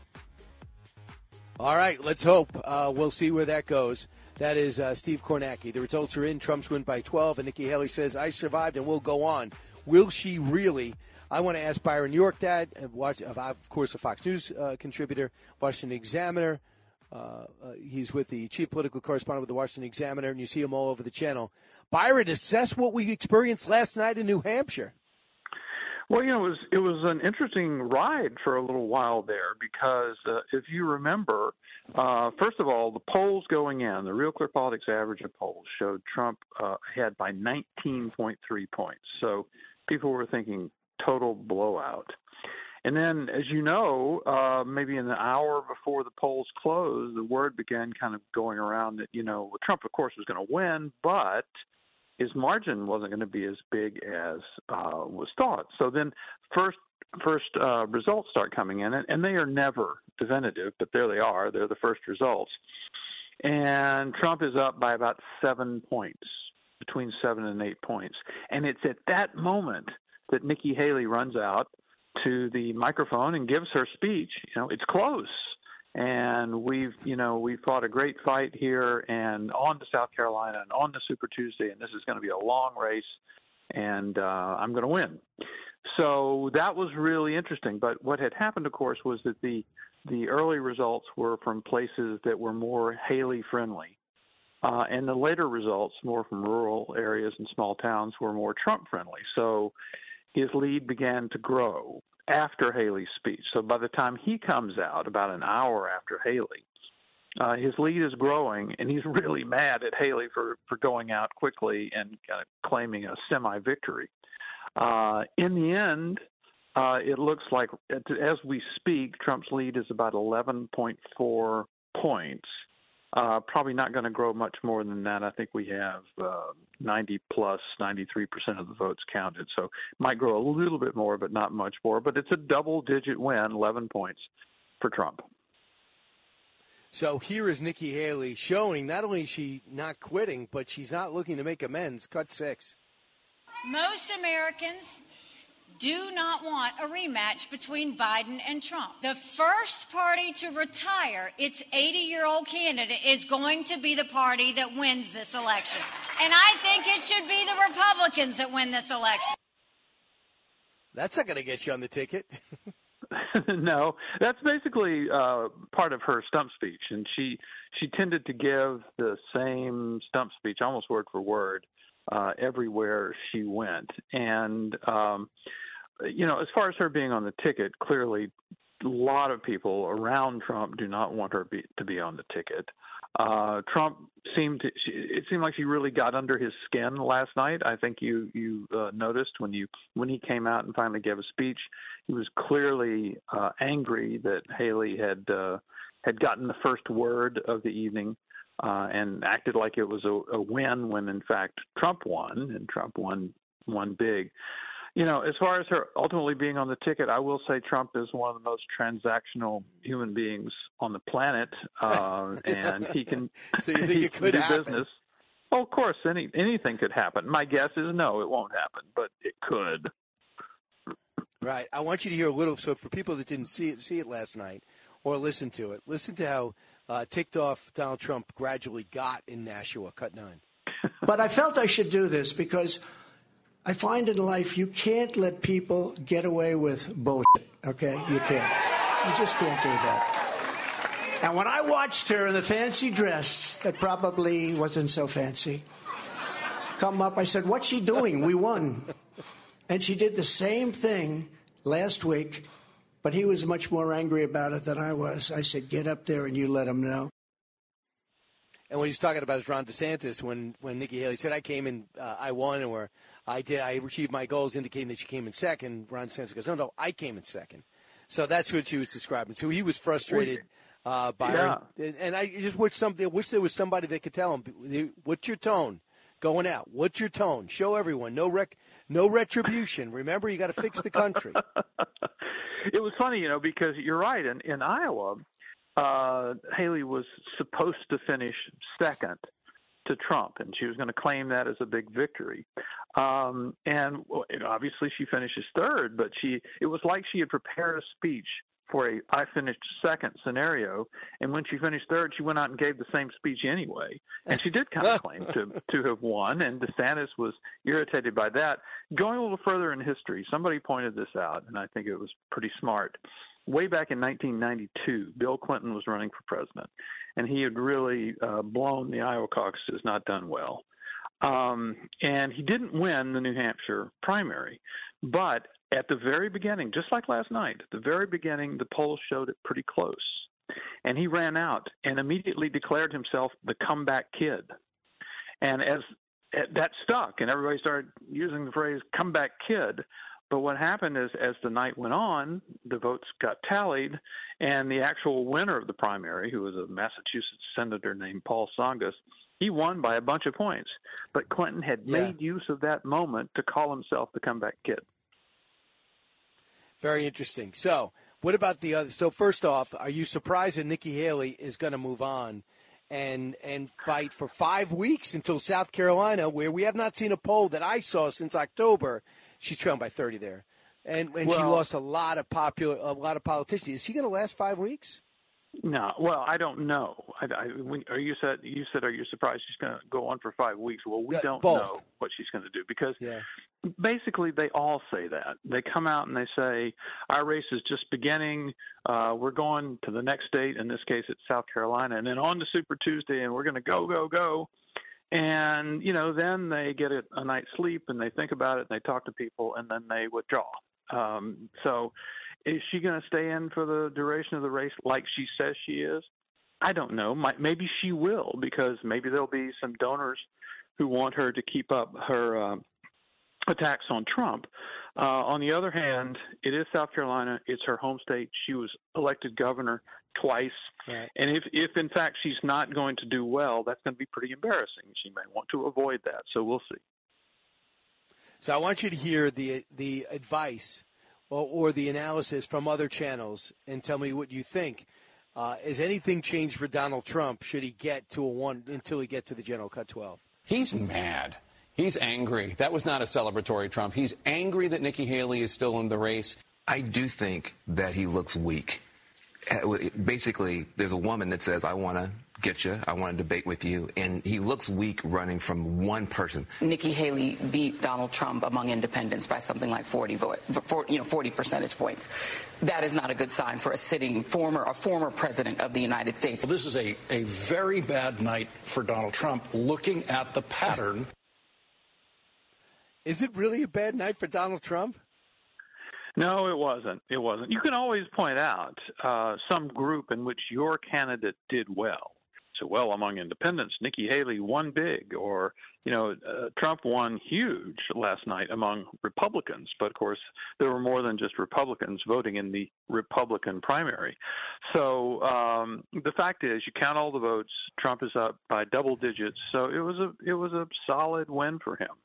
Speaker 6: All right, let's hope. We'll see where that goes. That is Steve Kornacki. The results are in. Trump's win by 12, and Nikki Haley says, I survived and we'll go on. Will she really? I want to ask Byron York that, of course, a Fox News contributor, Washington Examiner. He's with the chief political correspondent with the Washington Examiner, and you see him all over the channel. Byron, assess what we experienced last night in New Hampshire.
Speaker 3: Well, it was an interesting ride for a little while there because if you remember, first of all, the polls going in, the Real Clear Politics average of polls showed Trump ahead by 19.3 points. So people were thinking total blowout. And then, as you know, maybe in the hour before the polls closed, the word began kind of going around that, Trump, of course, was going to win, but his margin wasn't going to be as big as was thought. So then first results start coming in, and they are never definitive, but there they are. They're the first results. And Trump is up by about 7 points, between 7 and 8 points. And it's at that moment that Nikki Haley runs out to the microphone and gives her speech. It's close. And we've fought a great fight here and on to South Carolina and on to Super Tuesday, and this is going to be a long race, and I'm going to win. So that was really interesting. But what had happened, of course, was that the early results were from places that were more Haley-friendly. And the later results, more from rural areas and small towns, were more Trump-friendly. So his lead began to grow after Haley's speech. So by the time he comes out, about an hour after Haley, his lead is growing, and he's really mad at Haley for going out quickly and claiming a semi-victory. In the end, it looks like, as we speak, Trump's lead is about 11.4 points. Probably not going to grow much more than that. I think we have 93% of the votes counted. So it might grow a little bit more, but not much more. But it's a double-digit win, 11 points for Trump.
Speaker 6: So here is Nikki Haley showing not only is she not quitting, but she's not looking to make amends. Cut 6.
Speaker 11: Most Americans do not want a rematch between Biden and Trump. The first party to retire its 80-year-old candidate is going to be the party that wins this election. And I think it should be the Republicans that win this election.
Speaker 6: That's not going to get you on the ticket.
Speaker 3: No, that's basically part of her stump speech. And she tended to give the same stump speech, almost word for word, everywhere she went. And as far as her being on the ticket, clearly a lot of people around Trump do not want her to be on the ticket. Trump it seemed like she really got under his skin last night. I think you noticed when he came out and finally gave a speech, he was clearly angry that Haley had gotten the first word of the evening and acted like it was a win when in fact Trump won, and Trump won big. As far as her ultimately being on the ticket, I will say Trump is one of the most transactional human beings on the planet, and he can,
Speaker 6: so you think it could
Speaker 3: do
Speaker 6: happen?
Speaker 3: business. Well, of course, anything could happen. My guess is no, it won't happen, but it could.
Speaker 6: Right. I want you to hear a little. So for people that didn't see it last night or listen to it, listen to how ticked off Donald Trump gradually got in Nashua. Cut 9.
Speaker 12: But I felt I should do this because I find in life you can't let people get away with bullshit, okay? You can't. You just can't do that. And when I watched her in the fancy dress that probably wasn't so fancy come up, I said, what's she doing? We won. And she did the same thing last week, but he was much more angry about it than I was. I said, get up there and you let him know.
Speaker 6: And what he's talking about is Ron DeSantis when Nikki Haley said, I came in, I won, or I achieved my goals, indicating that she came in second. Ron DeSantis goes, no, I came in second. So that's what she was describing. So he was frustrated by her. And I just wish there was somebody that could tell him, what's your tone going out? What's your tone? Show everyone. No retribution. Remember, you got to fix the country.
Speaker 3: It was funny, because you're right. In Iowa, Haley was supposed to finish second. to Trump, and she was going to claim that as a big victory. And obviously she finishes third, but it was like she had prepared a speech for a I finished second scenario, and when she finished third, she went out and gave the same speech anyway, and she did kind of claim to have won, and DeSantis was irritated by that. Going a little further in history, somebody pointed this out, and I think it was pretty smart. Way back in 1992, Bill Clinton was running for president, and he had really blown the Iowa caucuses, not done well. And he didn't win the New Hampshire primary, but at the very beginning, just like last night, at the very beginning, the polls showed it pretty close. And he ran out and immediately declared himself the comeback kid. And that stuck, and everybody started using the phrase comeback kid. But what happened is, as the night went on, the votes got tallied, and the actual winner of the primary, who was a Massachusetts senator named Paul Tsongas, he won by a bunch of points. But Clinton had made use of that moment to call himself the comeback kid.
Speaker 6: Very interesting. So what about the other? So first off, are you surprised that Nikki Haley is going to move on and fight for 5 weeks until South Carolina, where we have not seen a poll that I saw since October? She's trailing by 30 there, and she lost a lot of politicians. Is she going to last 5 weeks?
Speaker 3: No, well, I don't know. You said, are you surprised she's going to go on for 5 weeks? Well, we don't know what she's going to do because basically they all say that. They come out and they say, our race is just beginning. We're going to the next state. In this case, it's South Carolina. And then on to Super Tuesday, and we're going to go. And, then they get a night's sleep and they think about it and they talk to people and then they withdraw. So is she going to stay in for the duration of the race like she says she is? I don't know. Maybe she will, because maybe there'll be some donors who want her to keep up her attacks on Trump. On the other hand, it is South Carolina. It's her home state. She was elected governor twice. Right. And if in fact she's not going to do well, that's going to be pretty embarrassing. She may want to avoid that. So we'll see.
Speaker 6: So I want you to hear the advice or the analysis from other channels and tell me what you think. Has anything changed for Donald Trump should he get to until he get to the general cut 12?
Speaker 4: He's mad. He's angry. That was not a celebratory Trump. He's angry that Nikki Haley is still in the race.
Speaker 10: I do think that he looks weak. Basically, there's a woman that says, I want to get you, I want to debate with you, and he looks weak running from one person.
Speaker 15: Nikki Haley beat Donald Trump among independents by something like 40 percentage points. That is not a good sign for a former president of the United States.
Speaker 16: Well, this is a very bad night for Donald Trump, looking at the pattern.
Speaker 6: Is it really a bad night for Donald Trump?
Speaker 3: No, it wasn't. It wasn't. You can always point out some group in which your candidate did well. So, well, among independents, Nikki Haley won big, or, Trump won huge last night among Republicans. But, of course, there were more than just Republicans voting in the Republican primary. So the fact is, you count all the votes, Trump is up by double digits. So it was a solid win for him.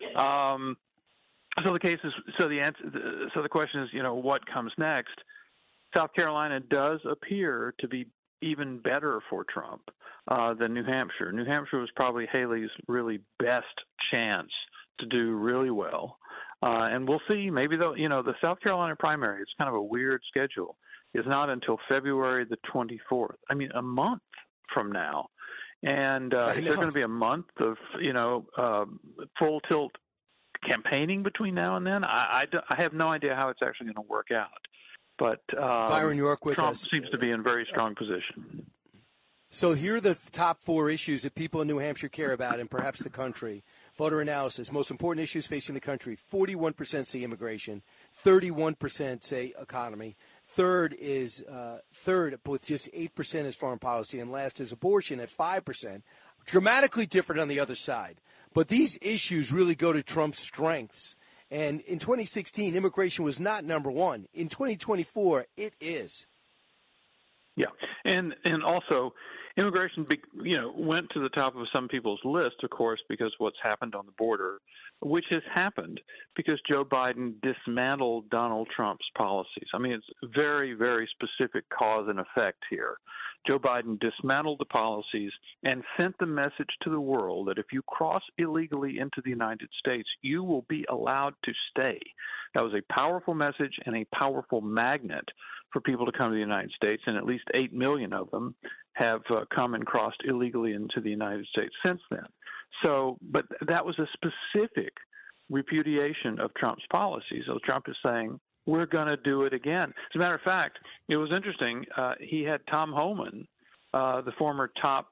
Speaker 3: So the question is, what comes next? South Carolina does appear to be even better for Trump than New Hampshire. New Hampshire was probably Haley's really best chance to do really well. And we'll see. Maybe the South Carolina primary, it's kind of a weird schedule, is not until February the 24th. I mean, a month from now. And is there going to be a month of, full tilt campaigning between now and then? I have no idea how it's actually going to work out. But
Speaker 6: Byron York with
Speaker 3: Trump
Speaker 6: us.
Speaker 3: seems to be in very strong position.
Speaker 6: So here are the top 4 issues that people in New Hampshire care about, and perhaps the country. Voter analysis. Most important issues facing the country. 41% say immigration. 31% say economy. Third with just 8% is foreign policy. And last is abortion at 5%. Dramatically different on the other side. But these issues really go to Trump's strengths. And in 2016, immigration was not number one. In 2024, it is.
Speaker 3: Yeah. And also, Immigration, went to the top of some people's list, of course, because what's happened on the border, which has happened because Joe Biden dismantled Donald Trump's policies. I mean, it's very, very specific cause and effect here. Joe Biden dismantled the policies and sent the message to the world that if you cross illegally into the United States, you will be allowed to stay. That was a powerful message and a powerful magnet for people to come to the United States, and at least 8 million of them have come and crossed illegally into the United States since then. So, but that was a specific repudiation of Trump's policies. So Trump is saying, we're going to do it again. As a matter of fact, it was interesting. He had Tom Homan, the former top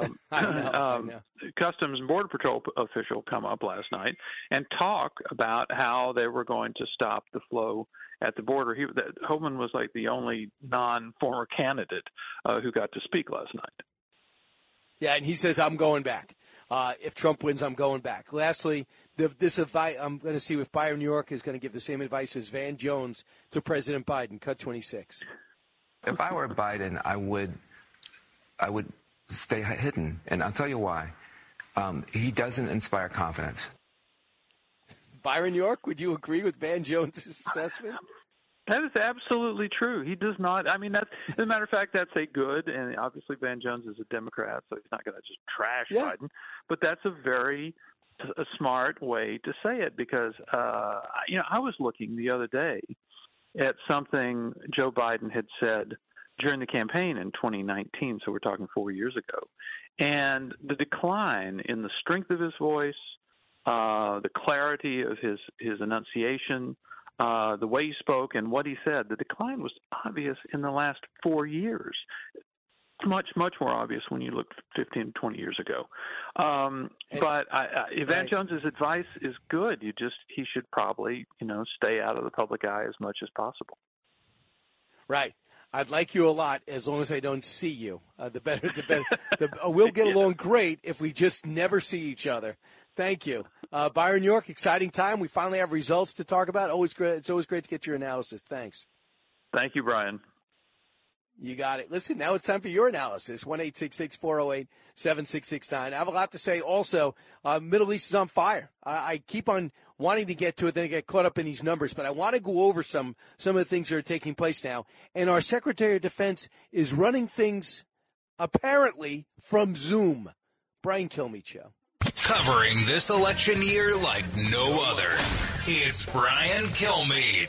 Speaker 3: Customs and Border Patrol official, come up last night and talk about how they were going to stop the flow at the border. Homan was like the only non-former candidate who got to speak last night.
Speaker 6: Yeah, and he says, I'm going back. If Trump wins, I'm going back. Lastly, this advice, I'm going to see if Byron New York is going to give the same advice as Van Jones to President Biden. Cut 26.
Speaker 10: If I were Biden, I would stay hidden, and I'll tell you why. He doesn't inspire confidence.
Speaker 6: Byron York, would you agree with Van Jones' assessment?
Speaker 3: That is absolutely true. He does not. I mean, as a matter of fact, that's a good, and obviously Van Jones is a Democrat, so he's not going to just trash Biden. But that's a very smart way to say it because, I was looking the other day at something Joe Biden had said during the campaign in 2019, so we're talking 4 years ago. And the decline in the strength of his voice, the clarity of his enunciation, the way he spoke and what he said, the decline was obvious in the last 4 years. Much, much more obvious when you look 15, 20 years ago. But Van Jones's advice is good. He should probably, stay out of the public eye as much as possible.
Speaker 6: Right. I'd like you a lot as long as I don't see you. The better. We'll get along great if we just never see each other. Thank you. Byron York, exciting time. We finally have results to talk about. Always great. It's always great to get your analysis. Thanks.
Speaker 3: Thank you, Brian.
Speaker 6: You got it. Listen, now it's time for your analysis. 1-866-408-7669. I have a lot to say also. Middle East is on fire. I keep on wanting to get to it, then I get caught up in these numbers. But I want to go over some of the things that are taking place now. And our Secretary of Defense is running things, apparently, from Zoom. Brian Kilmeade Show.
Speaker 5: Covering this election year like no other. It's Brian Kilmeade.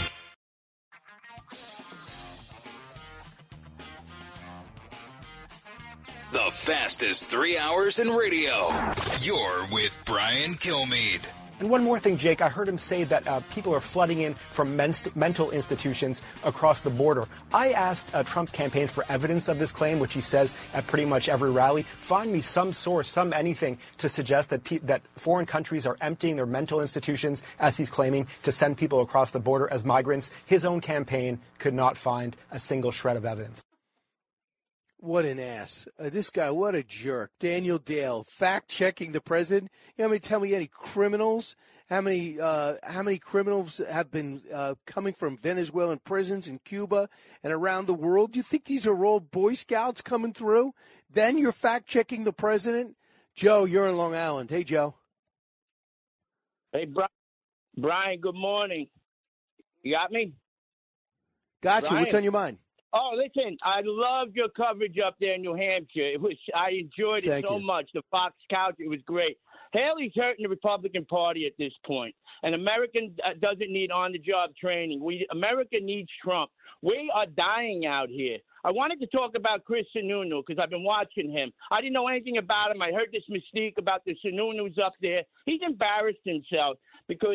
Speaker 5: The fastest 3 hours in radio. You're with Brian Kilmeade.
Speaker 1: And one more thing, Jake. I heard him say that people are flooding in from mental institutions across the border. I asked Trump's campaign for evidence of this claim, which he says at pretty much every rally. Find me some source, anything to suggest that foreign countries are emptying their mental institutions, as he's claiming, to send people across the border as migrants. His own campaign could not find a single shred of evidence.
Speaker 6: What an ass. This guy, what a jerk. Daniel Dale, fact-checking the president. Tell me any criminals? How many criminals have been coming from Venezuelan prisons in Cuba and around the world? Do you think these are all Boy Scouts coming through? Then you're fact-checking the president? Joe, you're in Long Island. Hey, Joe.
Speaker 13: Hey, Brian, good morning. You got me?
Speaker 6: Got you.
Speaker 13: Brian?
Speaker 6: What's on your mind?
Speaker 13: Oh, listen, I loved your coverage up there in New Hampshire. I enjoyed it so much. The Fox couch, it was great. Haley's hurting the Republican Party at this point, and America doesn't need on-the-job training. America needs Trump. We are dying out here. I wanted to talk about Chris Sununu because I've been watching him. I didn't know anything about him. I heard this mystique about the Sununus up there. He's embarrassed himself because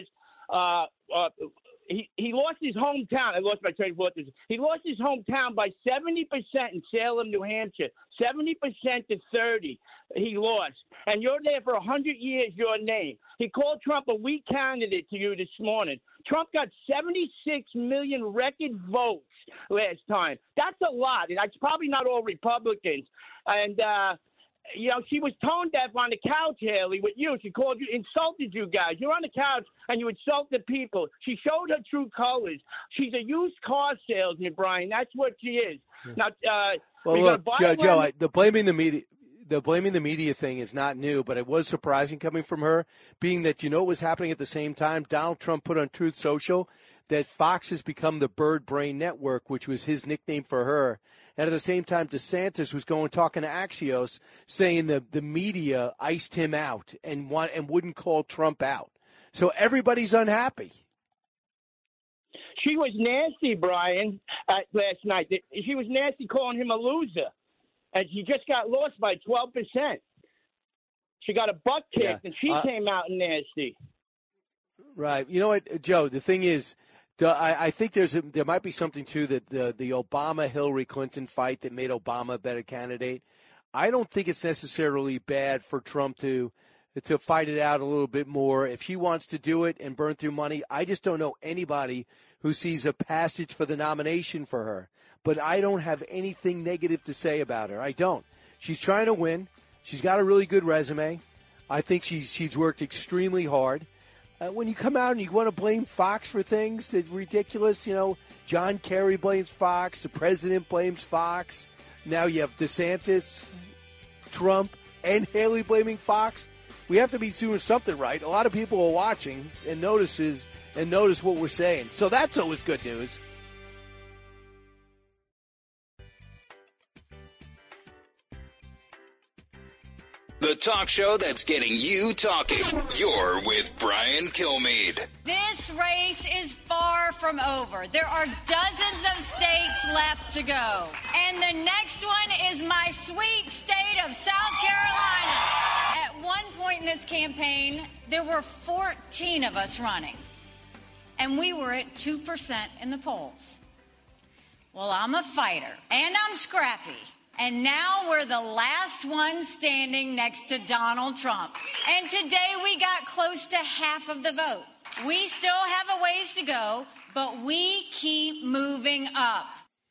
Speaker 13: he lost his hometown. I lost my train of thought. He lost his hometown by 70% in Salem, New Hampshire. 70% to 30 he lost. And you're there for 100 years, your name. He called Trump a weak candidate to you this morning. Trump got 76 million record votes last time. That's a lot. And that's probably not all Republicans. And, she was tone deaf on the couch, Haley, with you. She called you, insulted you guys. You're on the couch and you insulted people. She showed her true colors. She's a used car salesman, Brian. That's what she is. Yeah. Now,
Speaker 6: Well, look, Joe, the blaming the media thing is not new, but it was surprising coming from her, being that what was happening at the same time. Donald Trump put on Truth Social that Fox has become the Bird Brain Network, which was his nickname for her. And at the same time, DeSantis was talking to Axios, saying the media iced him out and wouldn't call Trump out. So everybody's unhappy.
Speaker 13: She was nasty, Brian, last night. She was nasty calling him a loser. And she just got lost by 12%. She got a butt kicked, and she came out nasty.
Speaker 6: Right. You know what, Joe, the thing is, I think there might be something to that the Obama-Hillary Clinton fight that made Obama a better candidate. I don't think it's necessarily bad for Trump to fight it out a little bit more. If she wants to do it and burn through money, I just don't know anybody who sees a passage for the nomination for her. But I don't have anything negative to say about her. I don't. She's trying to win. She's got a really good resume. I think she's worked extremely hard. When you come out and you want to blame Fox for things that are ridiculous, John Kerry blames Fox, the president blames Fox. Now you have DeSantis, Trump, and Haley blaming Fox. We have to be doing something right. A lot of people are watching and notice what we're saying. So that's always good news.
Speaker 5: The talk show that's getting you talking. You're with Brian Kilmeade.
Speaker 11: This race is far from over. There are dozens of states left to go. And the next one is my sweet state of South Carolina. At one point in this campaign, there were 14 of us running. And we were at 2% in the polls. Well, I'm a fighter, and I'm scrappy. And now we're the last one standing next to Donald Trump. And today we got close to half of the vote. We still have a ways to go, but we keep moving up.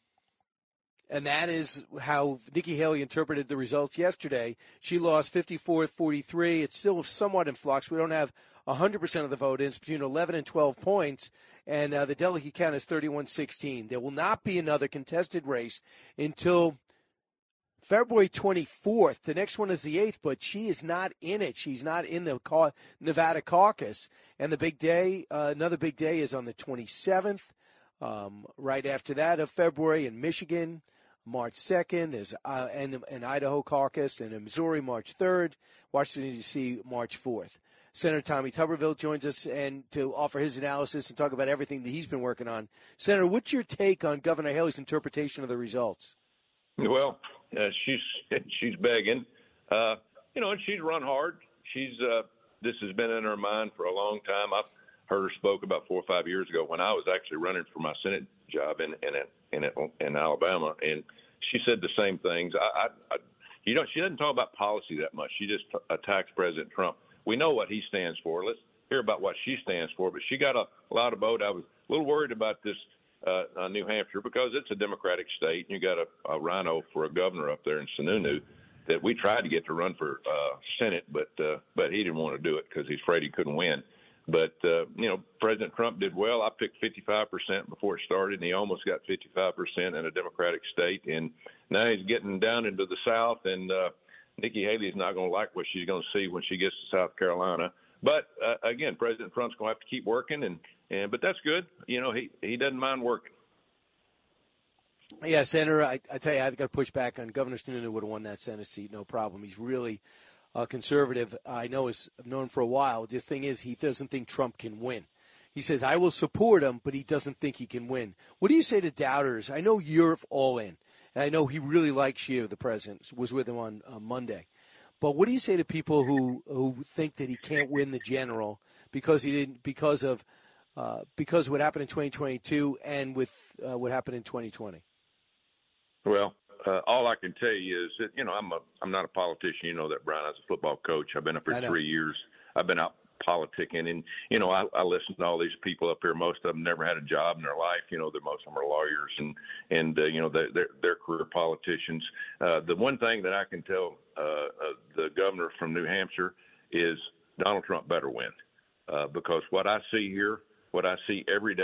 Speaker 6: And that is how Nikki Haley interpreted the results yesterday. She lost 54-43. It's still somewhat in flux. We don't have 100% of the vote in. It's between 11 and 12 points. And the delegate count is 31-16. There will not be another contested race until February 24th. The next one is the 8th, but she is not in it. She's not in the Nevada caucus. And the big day, another big day is on the 27th. Right after that of February in Michigan, March 2nd. There's an Idaho caucus, and in Missouri, March 3rd. Washington, D.C., March 4th. Senator Tommy Tuberville joins us and to offer his analysis and talk about everything that he's been working on. Senator, what's your take on Governor Haley's interpretation of the results?
Speaker 8: Well, she's begging, and she's run hard. This has been in her mind for a long time. I've heard her spoke about 4 or 5 years ago when I was actually running for my Senate job in Alabama, and she said the same things. She doesn't talk about policy that much. She just attacks President Trump. We know what he stands for. Let's hear about what she stands for. But she got a lot of vote. I was a little worried about this New Hampshire because it's a Democratic state, and you got a rhino for a governor up there in Sununu that we tried to get to run for Senate, but he didn't want to do it because he's afraid he couldn't win. But, President Trump did well. I picked 55% before it started, and he almost got 55% in a Democratic state. And now he's getting down into the South, and Nikki Haley is not going to like what she's going to see when she gets to South Carolina. But, again, President Trump's going to have to keep working, but that's good. He doesn't mind working.
Speaker 6: Yeah, Senator, I tell you, I've got to push back on Governor Sununu would have won that Senate seat, no problem. He's really conservative. I've known him for a while. The thing is, he doesn't think Trump can win. He says, I will support him, but he doesn't think he can win. What do you say to doubters? I know you're all in, and I know he really likes you, the president, was with him on Monday. But what do you say to people who think that he can't win the general because of what happened in 2022 and with what happened in 2020?
Speaker 8: Well, all I can tell you is that, I'm not a politician. You know that, Brian. I was a football coach. I've been up here 3 years. I've been out politicking, and, I listen to all these people up here. Most of them never had a job in their life. Most of them are lawyers and they're career politicians. The one thing that I can tell the governor from New Hampshire is Donald Trump better win because what I see here, what I see every day,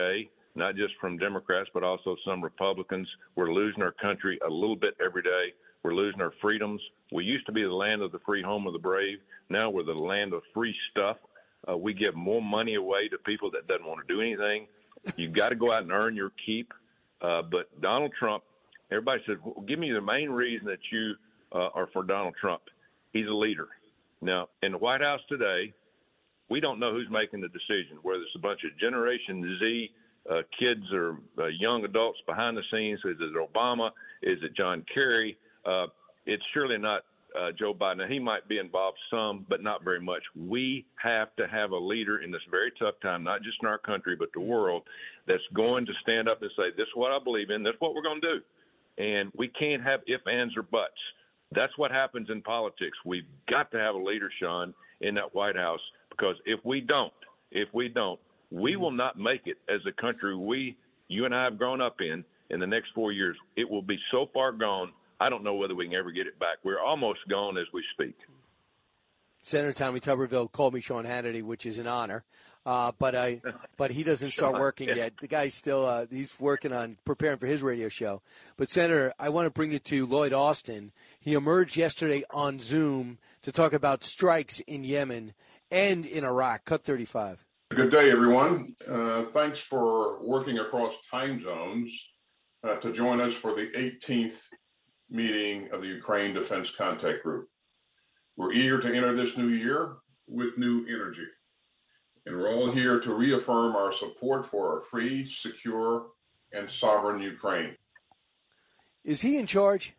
Speaker 8: not just from Democrats, but also some Republicans. We're losing our country a little bit every day. We're losing our freedoms. We used to be the land of the free, home of the brave. Now we're the land of free stuff. We give more money away to people that doesn't want to do anything. You've got to go out and earn your keep. But Donald Trump, everybody says, well, give me the main reason that you are for Donald Trump. He's a leader. Now, in the White House today, we don't know who's making the decision, whether it's a bunch of Generation Z kids or young adults behind the scenes. Is it Obama? Is it John Kerry? It's surely not Joe Biden. Now, he might be involved some, but not very much. We have to have a leader in this very tough time, not just in our country, but the world, that's going to stand up and say, this is what I believe in, this is what we're going to do. And we can't have ifs, ands, or buts. That's what happens in politics. We've got to have a leader, Sean, in that White House, because if we don't, we will not make it as a country you and I have grown up in the next 4 years. It will be so far gone, I don't know whether we can ever get it back. We're almost gone as we speak.
Speaker 6: Senator Tommy Tuberville called me Sean Hannity, which is an honor. But he doesn't start working yet. The guy's still he's working on preparing for his radio show. But, Senator, I want to bring you to Lloyd Austin. He emerged yesterday on Zoom to talk about strikes in Yemen and in Iraq. Cut 35.
Speaker 14: Good day, everyone. Thanks for working across time zones to join us for the 18th meeting of the Ukraine Defense Contact Group. We're eager to enter this new year with new energy. And we're all here to reaffirm our support for a free, secure, and sovereign Ukraine. Is he in charge?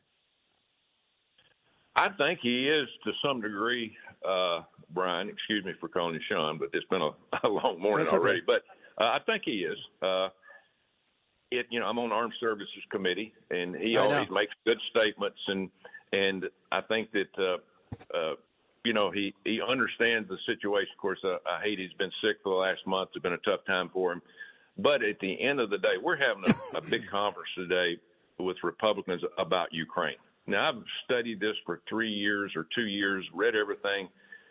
Speaker 8: I think he is to some degree, Brian. Excuse me for calling you Sean, but it's been a long morning already. But I think he is. I'm on Armed Services Committee, and he always makes good statements, and I think that he understands the situation. Of course, I hate he's been sick for the last month. It's been a tough time for him. But at the end of the day, we're having a big conference today with Republicans about Ukraine. Now, I've studied this for 3 years or 2 years, read everything.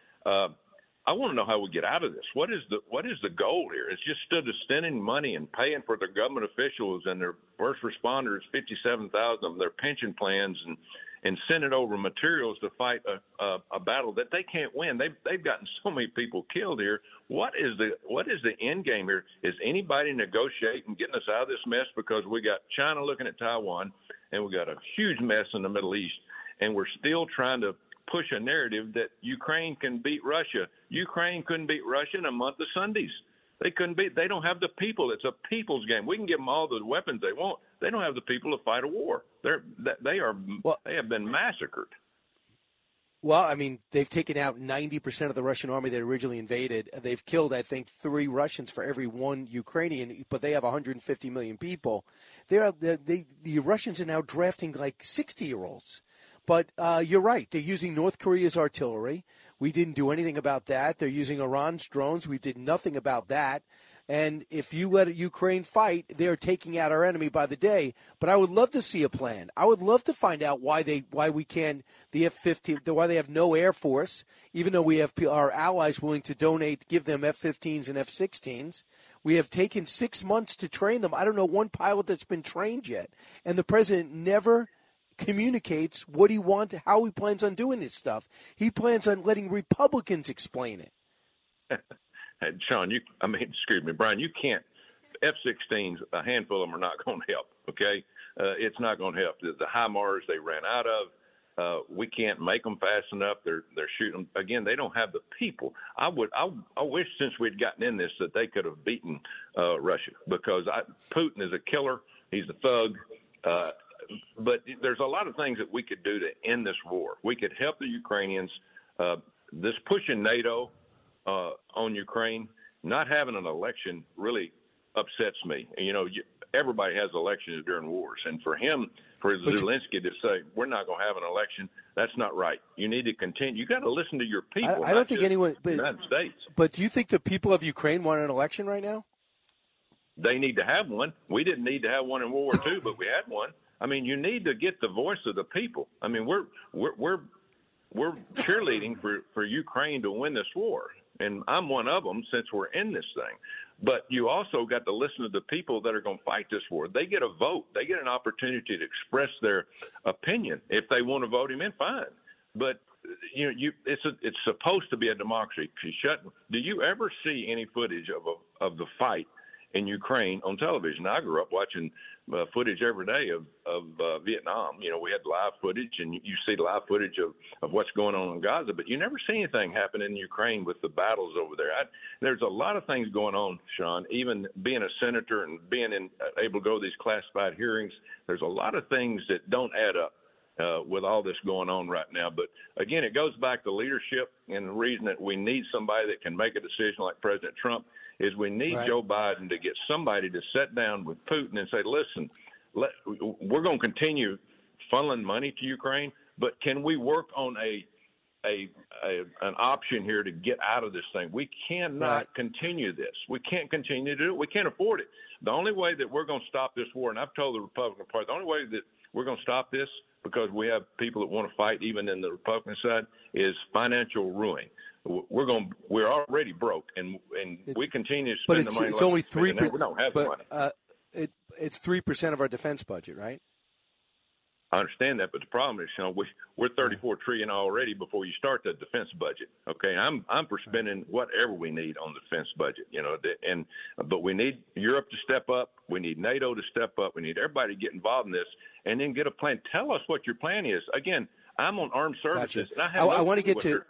Speaker 8: I want to know how we get out of this. What is the goal here? It's just stood to spending money and paying for their government officials and their first responders, 57,000 of them, their pension plans, and sending over materials to fight a battle that they can't win. They've gotten so many people killed here. What is the end game here? Is anybody negotiating getting us out of this mess? Because we got China looking at Taiwan, and we got a huge mess in the Middle East, and we're still trying to push a narrative that Ukraine can beat Russia. Ukraine couldn't beat Russia in a month of Sundays. They don't have the people. It's a people's game. We can give them all the weapons they want. They don't have the people to fight a war. They have been massacred.
Speaker 6: Well, I mean, they've taken out 90% of the Russian army that originally invaded. They've killed, I think, 3 Russians for every 1 Ukrainian, but they have 150 million people. The Russians are now drafting like 60-year-olds. But you're right. They're using North Korea's artillery. We didn't do anything about that. They're using Iran's drones. We did nothing about that. And if you let Ukraine fight, they're taking out our enemy by the day. But I would love to see a plan. I would love to find out why the F-15, why they have no Air Force, even though we have our allies willing to donate, give them F-15s and F-16s. We have taken 6 months to train them. I don't know one pilot that's been trained yet. And the president never communicates what he wants, how he plans on doing this stuff. He plans on letting Republicans explain it.
Speaker 8: Hey, Sean, excuse me, Brian, you can't. F-16s, a handful of them are not going to help, okay? It's not going to help. The HIMARS they ran out of, we can't make them fast enough. They're shooting them. Again, they don't have the people. I wish since we'd gotten in this that they could have beaten Russia, because Putin is a killer. He's a thug. But there's a lot of things that we could do to end this war. We could help the Ukrainians. This pushing NATO on Ukraine, not having an election really upsets me. Everybody has elections during wars. And for Zelensky to say, we're not going to have an election, that's not right. You need to continue. You got to listen to your people.
Speaker 6: I don't think anyone,
Speaker 8: the United States.
Speaker 6: But do you think the people of Ukraine want an election right now?
Speaker 8: They need to have one. We didn't need to have one in World War II, but we had one. I mean, you need to get the voice of the people. I mean, we're cheerleading for Ukraine to win this war. and I'm one of them since we're in this thing. But you also got to listen to the people that are going to fight this war. They get a vote. They get an opportunity to express their opinion. If they want to vote him in, fine. But it's supposed to be a democracy. Do you ever see any footage of the fight in Ukraine on television? I grew up watching footage every day of Vietnam. We had live footage, and you see live footage of what's going on in Gaza, but you never see anything happen in Ukraine with the battles over there. There's a lot of things going on, Sean, even being a senator and being able to go to these classified hearings. There's a lot of things that don't add up with all this going on right now. But again, it goes back to leadership, and the reason that we need somebody that can make a decision like President Trump is we need Joe Biden to get somebody to sit down with Putin and say, listen, we're going to continue funneling money to Ukraine, but can we work on an option here to get out of this thing? We cannot continue this. We can't continue to do it. We can't afford it. The only way that we're going to stop this war, and I've told the Republican Party, the only way that we're going to stop this, because we have people that want to fight even in the Republican side, is financial ruin. We're already broke, and we continue to spend the money.
Speaker 6: But it's only
Speaker 8: 3%. We don't have the money.
Speaker 6: It's 3% of our defense budget, right?
Speaker 8: I understand that, but the problem is, we're $34 trillion already before you start the defense budget. Okay, I'm for spending whatever we need on the defense budget. But we need Europe to step up. We need NATO to step up. We need everybody to get involved in this, and then get a plan. Tell us what your plan is. Again, I'm on armed services, and I want to get to.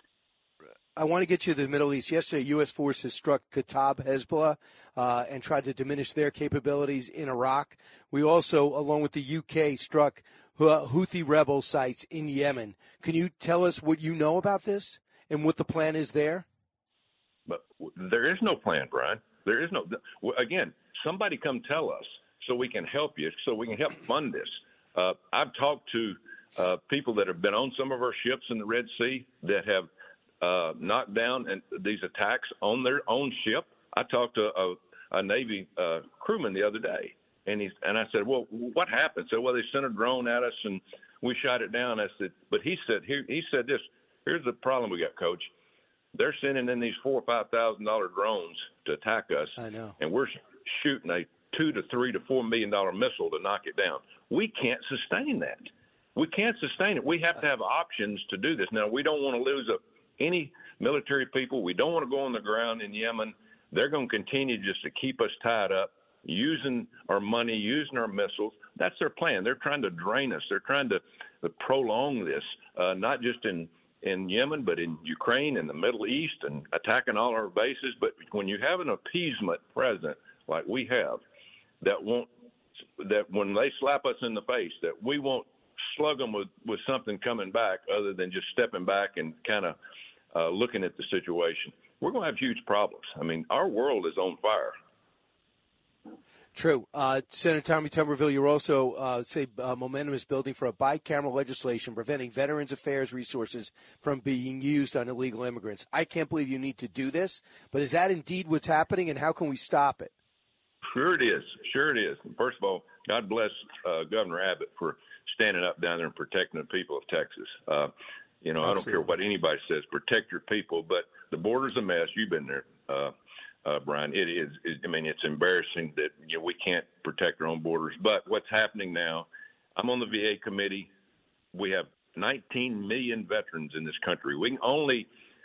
Speaker 6: I want to get you to the Middle East. Yesterday, U.S. forces struck Kataib Hezbollah and tried to diminish their capabilities in Iraq. We also, along with the U.K., struck Houthi rebel sites in Yemen. Can you tell us what you know about this and what the plan is there?
Speaker 8: But there is no plan, Brian. There is no. Again, somebody come tell us so we can help you, so we can help fund this. I've talked to people that have been on some of our ships in the Red Sea that have knocked down these attacks on their own ship. I talked to a Navy crewman the other day, and I said, well, what happened? So, well, they sent a drone at us, and we shot it down. I said, but he said this, here's the problem we got, Coach. They're sending in these $4,000 or $5,000 drones to attack us.
Speaker 6: I know.
Speaker 8: And we're shooting a $2 to $3 to $4 million missile to knock it down. We can't sustain that. We can't sustain it. We have to have options to do this. Now, we don't want to lose any military people. We don't want to go on the ground in Yemen. They're going to continue just to keep us tied up, using our money, using our missiles. That's their plan. They're trying to drain us. They're trying to prolong this, not just in Yemen, but in Ukraine and the Middle East, and attacking all our bases. But when you have an appeasement president like we have, that when they slap us in the face, that we won't slug them with something coming back other than just stepping back and kind of looking at the situation, we're going to have huge problems. I mean, our world is on fire.
Speaker 6: True. Senator Tommy Tuberville, you're also say momentum is building for a bicameral legislation preventing Veterans Affairs resources from being used on illegal immigrants. I can't believe you need to do this, but is that indeed what's happening, and how can we stop it?
Speaker 8: Sure it is. Sure it is. First of all, God bless Governor Abbott for standing up down there and protecting the people of Texas. I don't care what anybody says, protect your people, but the border's a mess. You've been there, Brian. It is. It's embarrassing that we can't protect our own borders. But what's happening now, I'm on the VA committee. We have 19 million veterans in this country. We can only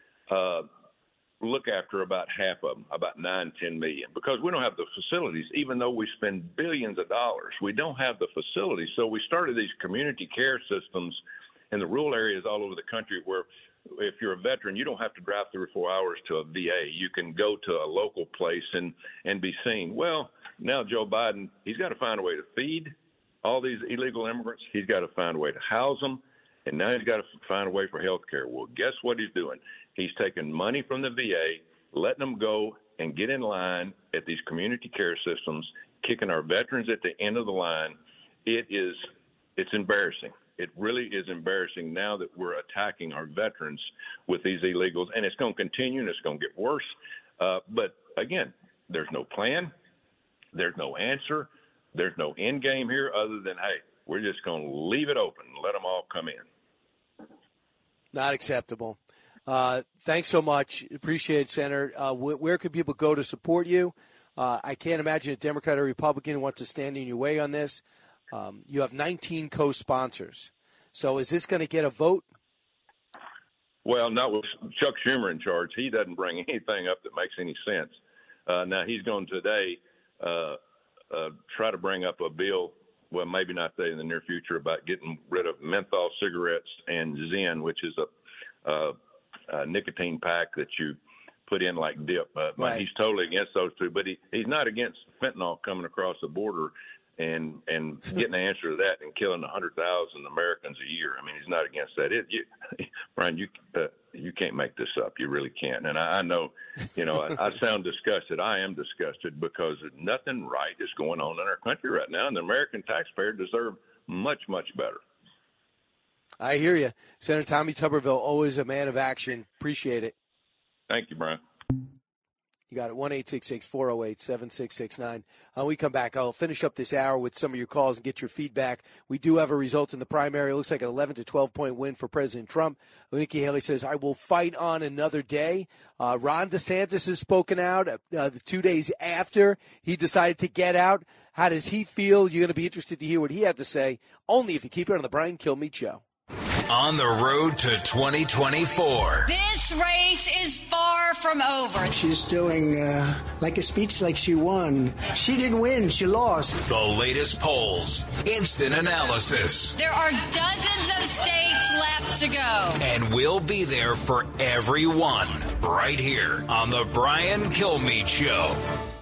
Speaker 8: look after about half of them, about 9-10 million, because we don't have the facilities. Even though we spend billions of dollars, we don't have the facilities. So we started these community care systems in the rural areas all over the country, where if you're a veteran, you don't have to drive 3 or 4 hours to a VA. You can go to a local place and be seen. Well, now Joe Biden, he's got to find a way to feed all these illegal immigrants. He's got to find a way to house them. And now he's got to find a way for health care. Well, guess what he's doing? He's taking money from the VA, letting them go and get in line at these community care systems, kicking our veterans at the end of the line. It's embarrassing. It really is embarrassing now that we're attacking our veterans with these illegals, and it's going to continue, and it's going to get worse. But, again, there's no plan. There's no answer. There's no end game here other than, hey, we're just going to leave it open and let them all come in.
Speaker 6: Not acceptable. Thanks so much. Appreciate it, Senator. Where can people go to support you? I can't imagine a Democrat or Republican wants to stand in your way on this. You have 19 co-sponsors. So is this going to get a vote?
Speaker 8: Well, not with Chuck Schumer in charge. He doesn't bring anything up that makes any sense. Now, he's going to today try to bring up a bill, well, maybe not today, in the near future, about getting rid of menthol cigarettes and Zen, which is a nicotine pack that you put in like dip.
Speaker 6: Right.
Speaker 8: He's totally against those two, but he's not against fentanyl coming across the border and getting the answer to that and killing 100,000 Americans a year. I mean, he's not against that. Brian, you can't make this up. You really can't. And I know, I sound disgusted. I am disgusted because nothing right is going on in our country right now, and the American taxpayer deserve much, much better.
Speaker 6: I hear you. Senator Tommy Tuberville, always a man of action. Appreciate it.
Speaker 8: Thank you, Brian.
Speaker 6: You got it, 1-866-408-7669. When we come back, I'll finish up this hour with some of your calls and get your feedback. We do have a result in the primary. It looks like an 11 to 12-point win for President Trump. Nikki Haley says, I will fight on another day. Ron DeSantis has spoken out 2 days after he decided to get out. How does he feel? You're going to be interested to hear what he had to say, only if you keep it on the Brian Kilmeade Show.
Speaker 5: On the road to 2024.
Speaker 11: This race is far from over.
Speaker 12: She's doing like a speech like she won. She didn't win. She lost.
Speaker 5: The latest polls, instant analysis.
Speaker 11: There are dozens of states left to go.
Speaker 5: And we'll be there for everyone right here on the Brian Kilmeade Show.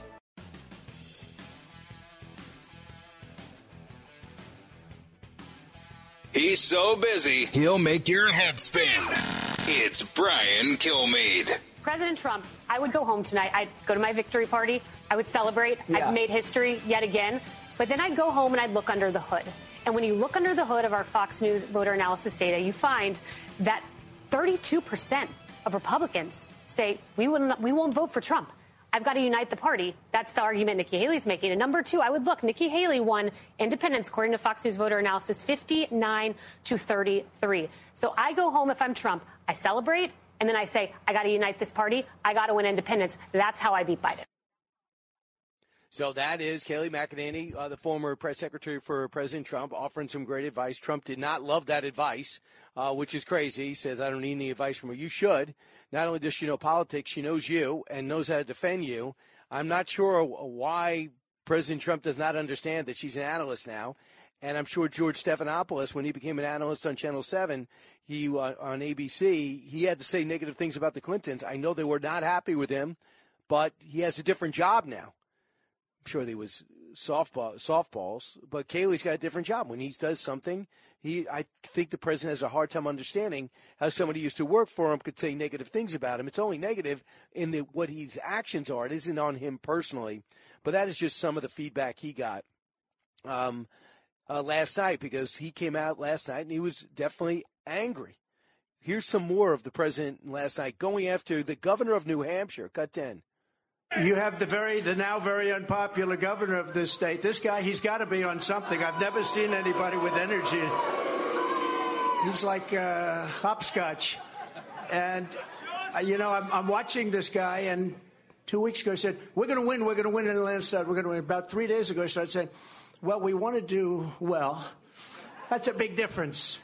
Speaker 5: He's so busy, he'll make your head spin. It's Brian Kilmeade.
Speaker 17: President Trump, I would go home tonight. I'd go to my victory party. I would celebrate.
Speaker 12: Yeah.
Speaker 17: I've made history yet again. But then I'd go home and I'd look under the hood. And when you look under the hood of our Fox News voter analysis data, you find that 32% of Republicans say we won't vote for Trump. I've got to unite the party. That's the argument Nikki Haley's making. And number two, I would look. Nikki Haley won independents, according to Fox News voter analysis, 59 to 33. So I go home if I'm Trump. I celebrate, and then I say, I got to unite this party. I got to win independents. That's how I beat Biden.
Speaker 6: So that is Kayleigh McEnany, the former press secretary for President Trump, offering some great advice. Trump did not love that advice, which is crazy. He says, I don't need any advice from her. You should. Not only does she know politics, she knows you and knows how to defend you. I'm not sure why President Trump does not understand that she's an analyst now. And I'm sure George Stephanopoulos, when he became an analyst on Channel 7, on ABC, he had to say negative things about the Clintons. I know they were not happy with him, but he has a different job now. I'm sure there was softballs, but Kayleigh's got a different job. When he does something, I think the president has a hard time understanding how somebody who used to work for him could say negative things about him. It's only negative in what his actions are. It isn't on him personally, but that is just some of the feedback he got last night, because he came out last night and he was definitely angry. Here's some more of the president last night going after the governor of New Hampshire. Cut 10.
Speaker 12: You have the now very unpopular governor of this state. This guy, he's got to be on something. I've never seen anybody with energy. He's like hopscotch. And, I'm watching this guy, and 2 weeks ago he said, we're going to win in the landslide. We're going to win. About 3 days ago he started saying, well, we want to do well. That's a big difference.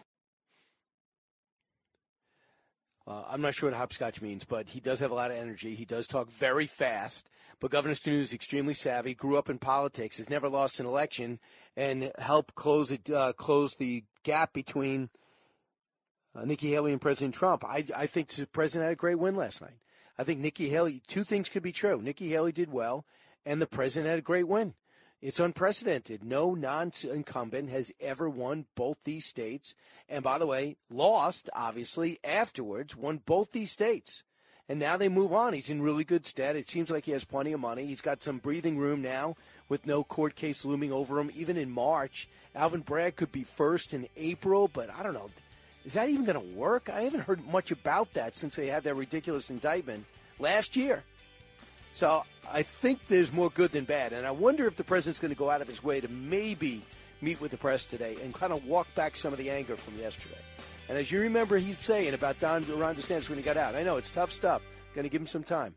Speaker 6: I'm not sure what hopscotch means, but he does have a lot of energy. He does talk very fast. But Governor Sununu is extremely savvy, grew up in politics, has never lost an election, and helped close the gap between Nikki Haley and President Trump. I think the president had a great win last night. I think Nikki Haley, two things could be true. Nikki Haley did well, and the president had a great win. It's unprecedented. No non-incumbent has ever won both these states. And by the way, lost, obviously, afterwards, won both these states. And now they move on. He's in really good stead. It seems like he has plenty of money. He's got some breathing room now with no court case looming over him, even in March. Alvin Bragg could be first in April, but I don't know. Is that even going to work? I haven't heard much about that since they had that ridiculous indictment last year. So I think there's more good than bad. And I wonder if the president's going to go out of his way to maybe meet with the press today and kind of walk back some of the anger from yesterday. And as you remember, he's saying about Ron DeSantis when he got out. I know it's tough stuff. Going to give him some time.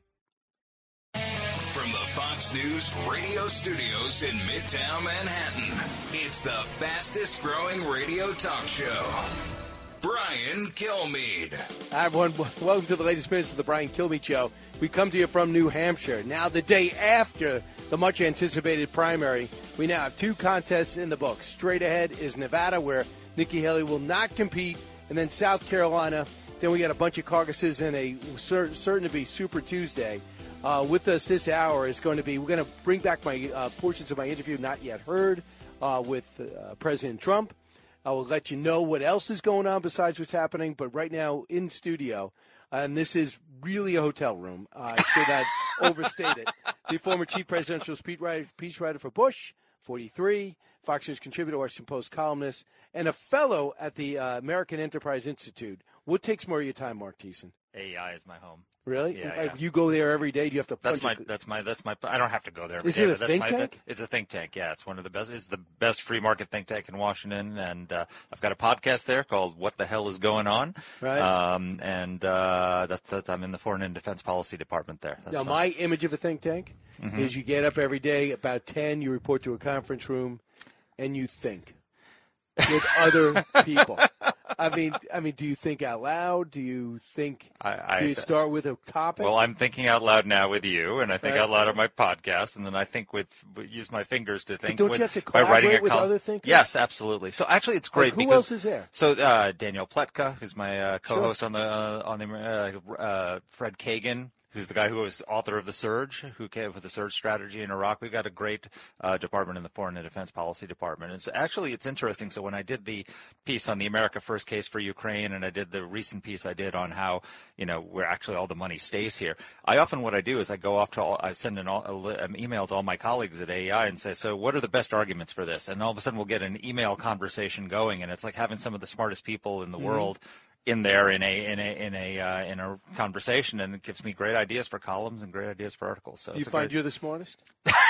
Speaker 5: From the Fox News radio studios in Midtown Manhattan, it's the fastest growing radio talk show. Brian Kilmeade.
Speaker 6: Hi, everyone. Welcome to the latest minutes of the Brian Kilmeade Show. We come to you from New Hampshire. Now, the day after the much-anticipated primary, we now have 2 contests in the books. Straight ahead is Nevada, where Nikki Haley will not compete, and then South Carolina. Then we got a bunch of caucuses and a certain to be Super Tuesday. With us this hour is going to be, we're going to bring back my portions of my interview not yet heard with President Trump. I will let you know what else is going on besides what's happening. But right now in studio, and this is really a hotel room. I should not overstate it. The former chief presidential speech writer for Bush, 43, Fox News contributor, Washington Post columnist, and a fellow at the American Enterprise Institute. What takes more of your time, Mark Thiessen?
Speaker 2: AEI is my home.
Speaker 6: Really?
Speaker 2: Yeah.
Speaker 6: You go there every day? Do you have to?
Speaker 2: That's my. I don't have to go there every
Speaker 6: day.
Speaker 2: Is
Speaker 6: it a think tank?
Speaker 2: It's a think tank. Yeah, it's one of the best. It's the best free market think tank in Washington, and I've got a podcast there called "What the Hell Is Going On."
Speaker 6: Right.
Speaker 2: That's I'm in the Foreign and Defense Policy Department there. That's
Speaker 6: now, my image of a think tank is you get up every day about 10, you report to a conference room, and you think with other people. I mean, do you think out loud? Do you think? Do you start with a topic?
Speaker 2: Well, I'm thinking out loud now with you, and I think out loud on my podcast, and then I think use my fingers to think.
Speaker 6: But don't you have to collaborate with other thinkers?
Speaker 2: Yes, absolutely. So actually, it's great.
Speaker 6: Who else is there?
Speaker 2: So Daniel Pletka, who's my co-host on the Fred Kagan, who's the guy who was author of The Surge, who came up with the Surge strategy in Iraq. We've got a great department in the Foreign and Defense Policy Department. And so actually, it's interesting. So when I did the piece on the America First case for Ukraine, and I did the recent piece I did on how, where actually all the money stays here, what I do is I go off to I send an email to all my colleagues at AEI and say, so what are the best arguments for this? And all of a sudden we'll get an email conversation going, and it's like having some of the smartest people in the world in there in a conversation, and it gives me great ideas for columns and great ideas for articles. So
Speaker 6: do you find you're the smartest?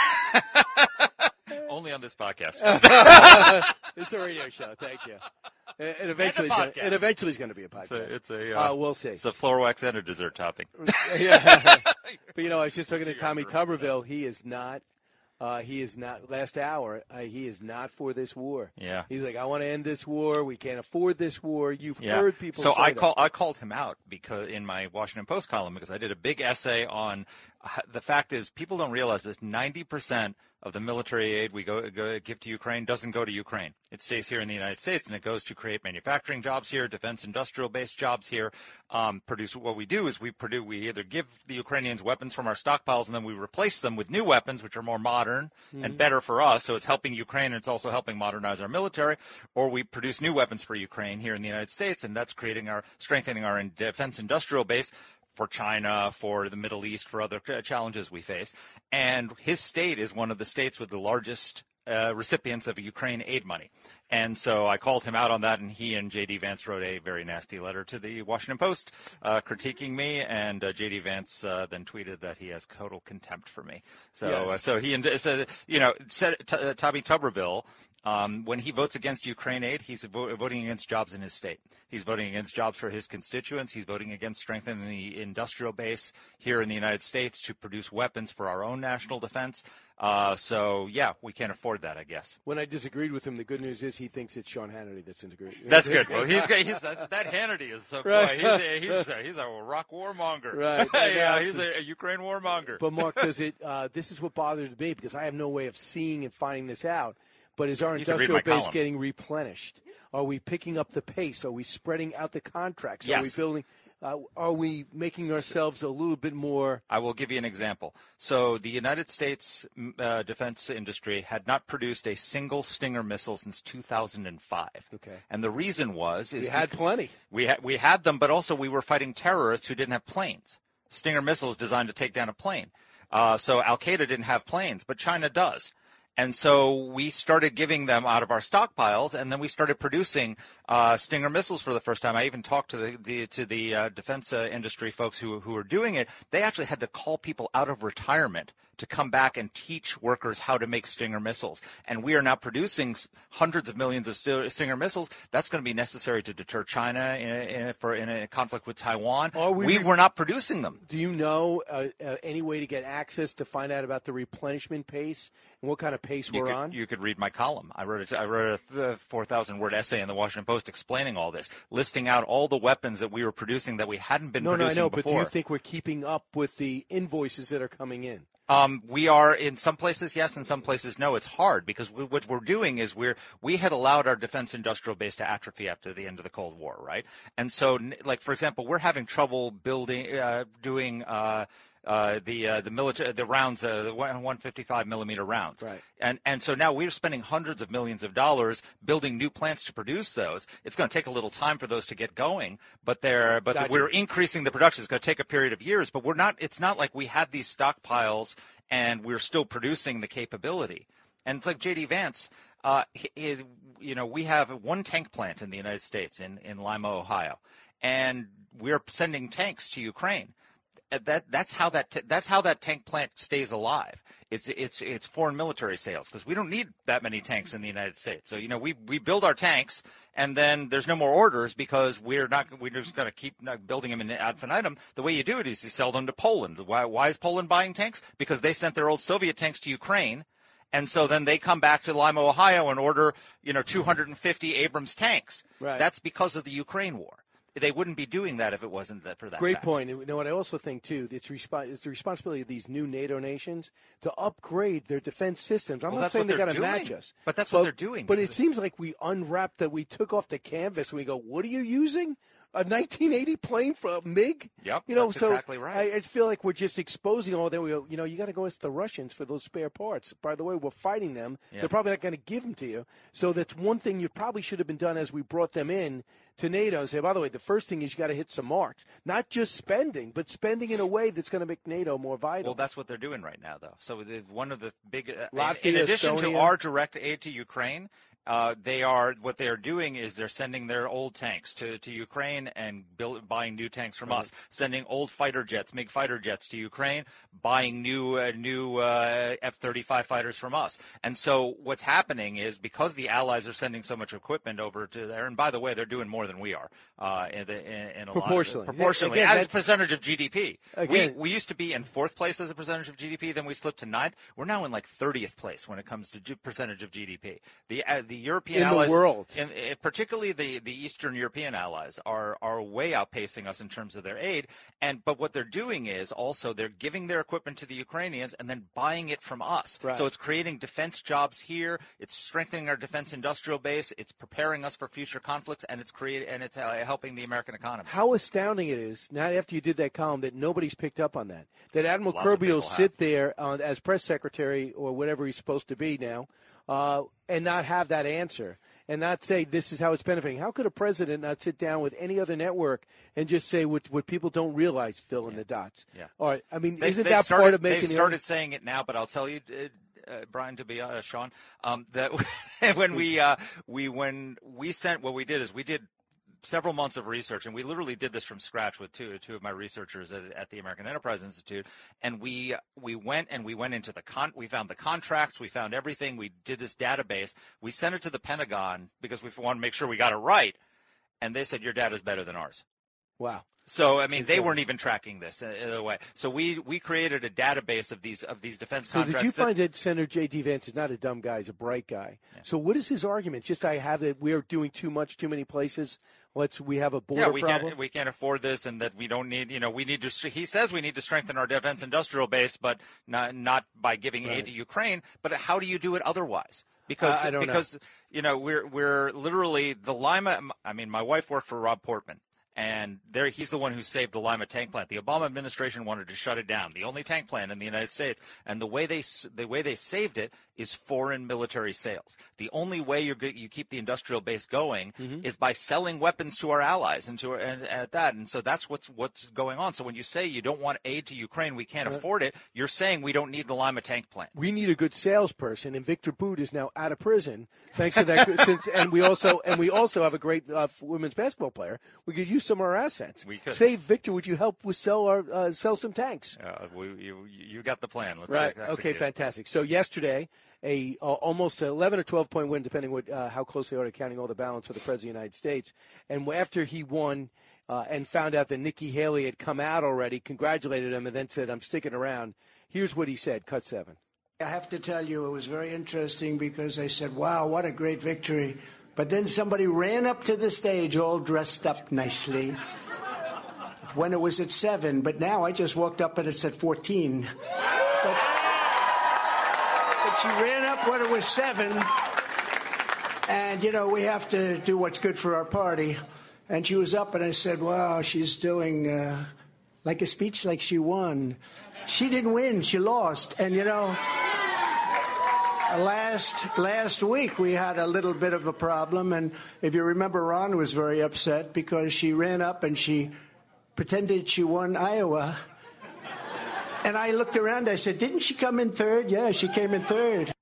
Speaker 2: Only on this podcast.
Speaker 6: It's a radio show. Thank you. And eventually it's going to be a podcast. We'll see.
Speaker 2: It's a floor wax and a dessert topping.
Speaker 6: Yeah. But I was just talking to Tommy Tuberville. He is not. Last hour, he is not for this war.
Speaker 2: Yeah.
Speaker 6: He's like, I want to end this war. We can't afford this war. You've heard people say
Speaker 2: that. I called him out because in my Washington Post column, because I did a big essay on the fact is people don't realize this 90% of the military aid we give to Ukraine doesn't go to Ukraine. It stays here in the United States, and it goes to create manufacturing jobs here, defense industrial-based jobs here. What we do is we either give the Ukrainians weapons from our stockpiles, and then we replace them with new weapons, which are more modern and better for us. So it's helping Ukraine, and it's also helping modernize our military. Or we produce new weapons for Ukraine here in the United States, and that's strengthening our defense industrial base for China, for the Middle East, for other challenges we face. And his state is one of the states with the largest recipients of Ukraine aid money. And so I called him out on that, and he and J.D. Vance wrote a very nasty letter to the Washington Post critiquing me, and J.D. Vance then tweeted that he has total contempt for me. So he said, Tommy Tuberville, when he votes against Ukraine aid, he's voting against jobs in his state. He's voting against jobs for his constituents. He's voting against strengthening the industrial base here in the United States to produce weapons for our own national defense. We can't afford that, I guess.
Speaker 6: When I disagreed with him, the good news is he thinks it's Sean Hannity that's integrated.
Speaker 2: That's good. Well, that Hannity is so right. He's a rock warmonger.
Speaker 6: Right.
Speaker 2: Yeah, he's a Ukraine warmonger.
Speaker 6: But Mark, this is what bothers me because I have no way of seeing and finding this out. But is our industrial base getting replenished? Are we picking up the pace? Are we spreading out the contracts?
Speaker 2: Yes.
Speaker 6: Are we building? Are we making ourselves a little bit more?
Speaker 2: I will give you an example. So the United States defense industry had not produced a single Stinger missile since 2005.
Speaker 6: Okay.
Speaker 2: And the reason was
Speaker 6: we had plenty.
Speaker 2: We had them, but also we were fighting terrorists who didn't have planes. Stinger missiles designed to take down a plane. So Al-Qaeda didn't have planes, but China does. And so we started giving them out of our stockpiles, and then we started producing Stinger missiles for the first time. I even talked to the defense industry folks who were doing it. They actually had to call people out of retirement to come back and teach workers how to make Stinger missiles. And we are now producing hundreds of millions of Stinger missiles. That's going to be necessary to deter China in a conflict with Taiwan. We were not producing them.
Speaker 6: Do you know any way to get access to find out about the replenishment pace and what kind of pace we're on?
Speaker 2: You could read my column. I wrote a 4,000-word essay in the Washington Post explaining all this, listing out all the weapons that we were producing that we hadn't been producing before.
Speaker 6: No, I know, but do you think we're keeping up with the invoices that are coming in?
Speaker 2: We are in some places, yes, in some places, no. It's hard because what we're doing is we had allowed our defense industrial base to atrophy after the end of the Cold War, right? And so, like, for example, we're having trouble doing the rounds, the 155 millimeter rounds.
Speaker 6: Right.
Speaker 2: And so now we're spending hundreds of millions of dollars building new plants to produce those. It's going to take a little time for those to get going, but
Speaker 6: Gotcha.
Speaker 2: we're increasing the production. It's going to take a period of years, but it's not like we had these stockpiles and we're still producing the capability. And it's like J.D. Vance, we have one tank plant in the United States in Lima, Ohio, and we're sending tanks to Ukraine. That's how that tank plant stays alive. It's foreign military sales because we don't need that many tanks in the United States. So we build our tanks and then there's no more orders because we're just going to keep building them in ad infinitum. The way you do it is you sell them to Poland. Why is Poland buying tanks? Because they sent their old Soviet tanks to Ukraine. And so then they come back to Lima, Ohio and order 250 Abrams tanks.
Speaker 6: Right.
Speaker 2: That's because of the Ukraine war. They wouldn't be doing that if it wasn't for that.
Speaker 6: Great point. You know what I also think, too, it's the responsibility of these new NATO nations to upgrade their defense systems. I'm not saying they got to match us.
Speaker 2: But that's what they're doing.
Speaker 6: But it seems like we unwrapped that we took off the canvas and we go, what are you using? A 1980 plane for a MiG?
Speaker 2: Yep, that's exactly right.
Speaker 6: I just feel like we're just exposing all that. We go, you got to go ask the Russians for those spare parts. By the way, we're fighting them.
Speaker 2: Yeah.
Speaker 6: They're probably not going to give them to you. So that's one thing you probably should have been done as we brought them in to NATO and say, by the way, the first thing is you got to hit some marks. Not just spending, but spending in a way that's going to make NATO more vital.
Speaker 2: Well, that's what they're doing right now, though. So one of the big,
Speaker 6: Latvia,
Speaker 2: in addition
Speaker 6: Estonia.
Speaker 2: to our direct aid to Ukraine, what they are doing is they're sending their old tanks to Ukraine and buying new tanks from us, sending old fighter jets, MiG fighter jets to Ukraine, buying new F-35 fighters from us. And so what's happening is because the allies are sending so much equipment over to there, and by the way, they're doing more than we are in a
Speaker 6: proportionally.
Speaker 2: Proportionally,
Speaker 6: Again,
Speaker 2: as a percentage of GDP.
Speaker 6: Again,
Speaker 2: we used to be in fourth place as a percentage of GDP, then we slipped to ninth. We're now in like 30th place when it comes to percentage of GDP. The European
Speaker 6: in
Speaker 2: allies,
Speaker 6: the world,
Speaker 2: particularly the Eastern European allies, are way outpacing us in terms of their aid. But what they're doing is also they're giving their equipment to the Ukrainians and then buying it from us.
Speaker 6: Right.
Speaker 2: So it's creating defense jobs here. It's strengthening our defense industrial base. It's preparing us for future conflicts, and it's helping the American economy.
Speaker 6: How astounding it is now after you did that column that nobody's picked up on that. That Admiral Kirby will sit there as press secretary or whatever he's supposed to be now. And not have that answer and not say this is how it's benefiting. How could a president not sit down with any other network and just say what people don't realize, fill in the dots?
Speaker 2: Yeah.
Speaker 6: All right. I mean, isn't that part of making
Speaker 2: They've started saying it now, but I'll tell you, Brian, to be Sean, that when we sent, what we did is we did several months of research, and we literally did this from scratch with two of my researchers at the American Enterprise Institute. And we went into we found the contracts, we found everything. We did this database. We sent it to the Pentagon because we want to make sure we got it right. And they said, your data's better than ours.
Speaker 6: Wow.
Speaker 2: So, I mean, they weren't even tracking this in a way. So we created a database of these defense contracts.
Speaker 6: So did you find that Senator J.D. Vance is not a dumb guy, he's a bright guy. Yeah. So what is his argument? Just I have that we're doing too many places. We have a border problem.
Speaker 2: We can't afford this, and that we don't need. We need to. He says we need to strengthen our defense industrial base, but not by giving aid to Ukraine. But how do you do it otherwise? Because we're literally the Lima. I mean, my wife worked for Rob Portman. And he's the one who saved the Lima tank plant. The Obama administration wanted to shut it down, the only tank plant in the United States. And the way they saved it is foreign military sales. The only way you keep the industrial base going is by selling weapons to our allies and at that. And so that's what's going on. So when you say you don't want aid to Ukraine, we can't afford it, you're saying we don't need the Lima tank plant.
Speaker 6: We need a good salesperson, and Victor Boot is now out of prison thanks to that. And we also have a great women's basketball player. We could use use some of our assets.
Speaker 2: We could.
Speaker 6: Say, Victor, would you help with sell some tanks?
Speaker 2: You got the plan. Let's
Speaker 6: right.
Speaker 2: execute
Speaker 6: Okay,
Speaker 2: it.
Speaker 6: Fantastic. So yesterday, almost 11 or 12-point win, depending what how close they are to counting all the ballots for the President of the United States. And after he won and found out that Nikki Haley had come out already, congratulated him, and then said, I'm sticking around. Here's what he said. Cut 7.
Speaker 12: I have to tell you, it was very interesting because I said, wow, what a great victory. But then somebody ran up to the stage all dressed up nicely when it was at 7. But now I just walked up and it's at 14. But she ran up when it was 7. And, we have to do what's good for our party. And she was up and I said, wow, she's doing like a speech like she won. She didn't win. She lost. And, last week we had a little bit of a problem. And if you remember, Ron was very upset because she ran up and she pretended she won Iowa. And I looked around. I said, didn't she come in third? Yeah, she came in third.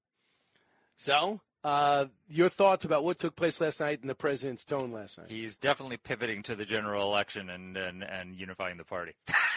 Speaker 6: So, your thoughts about what took place last night and the president's tone last night?
Speaker 2: He's definitely pivoting to the general election and unifying the party.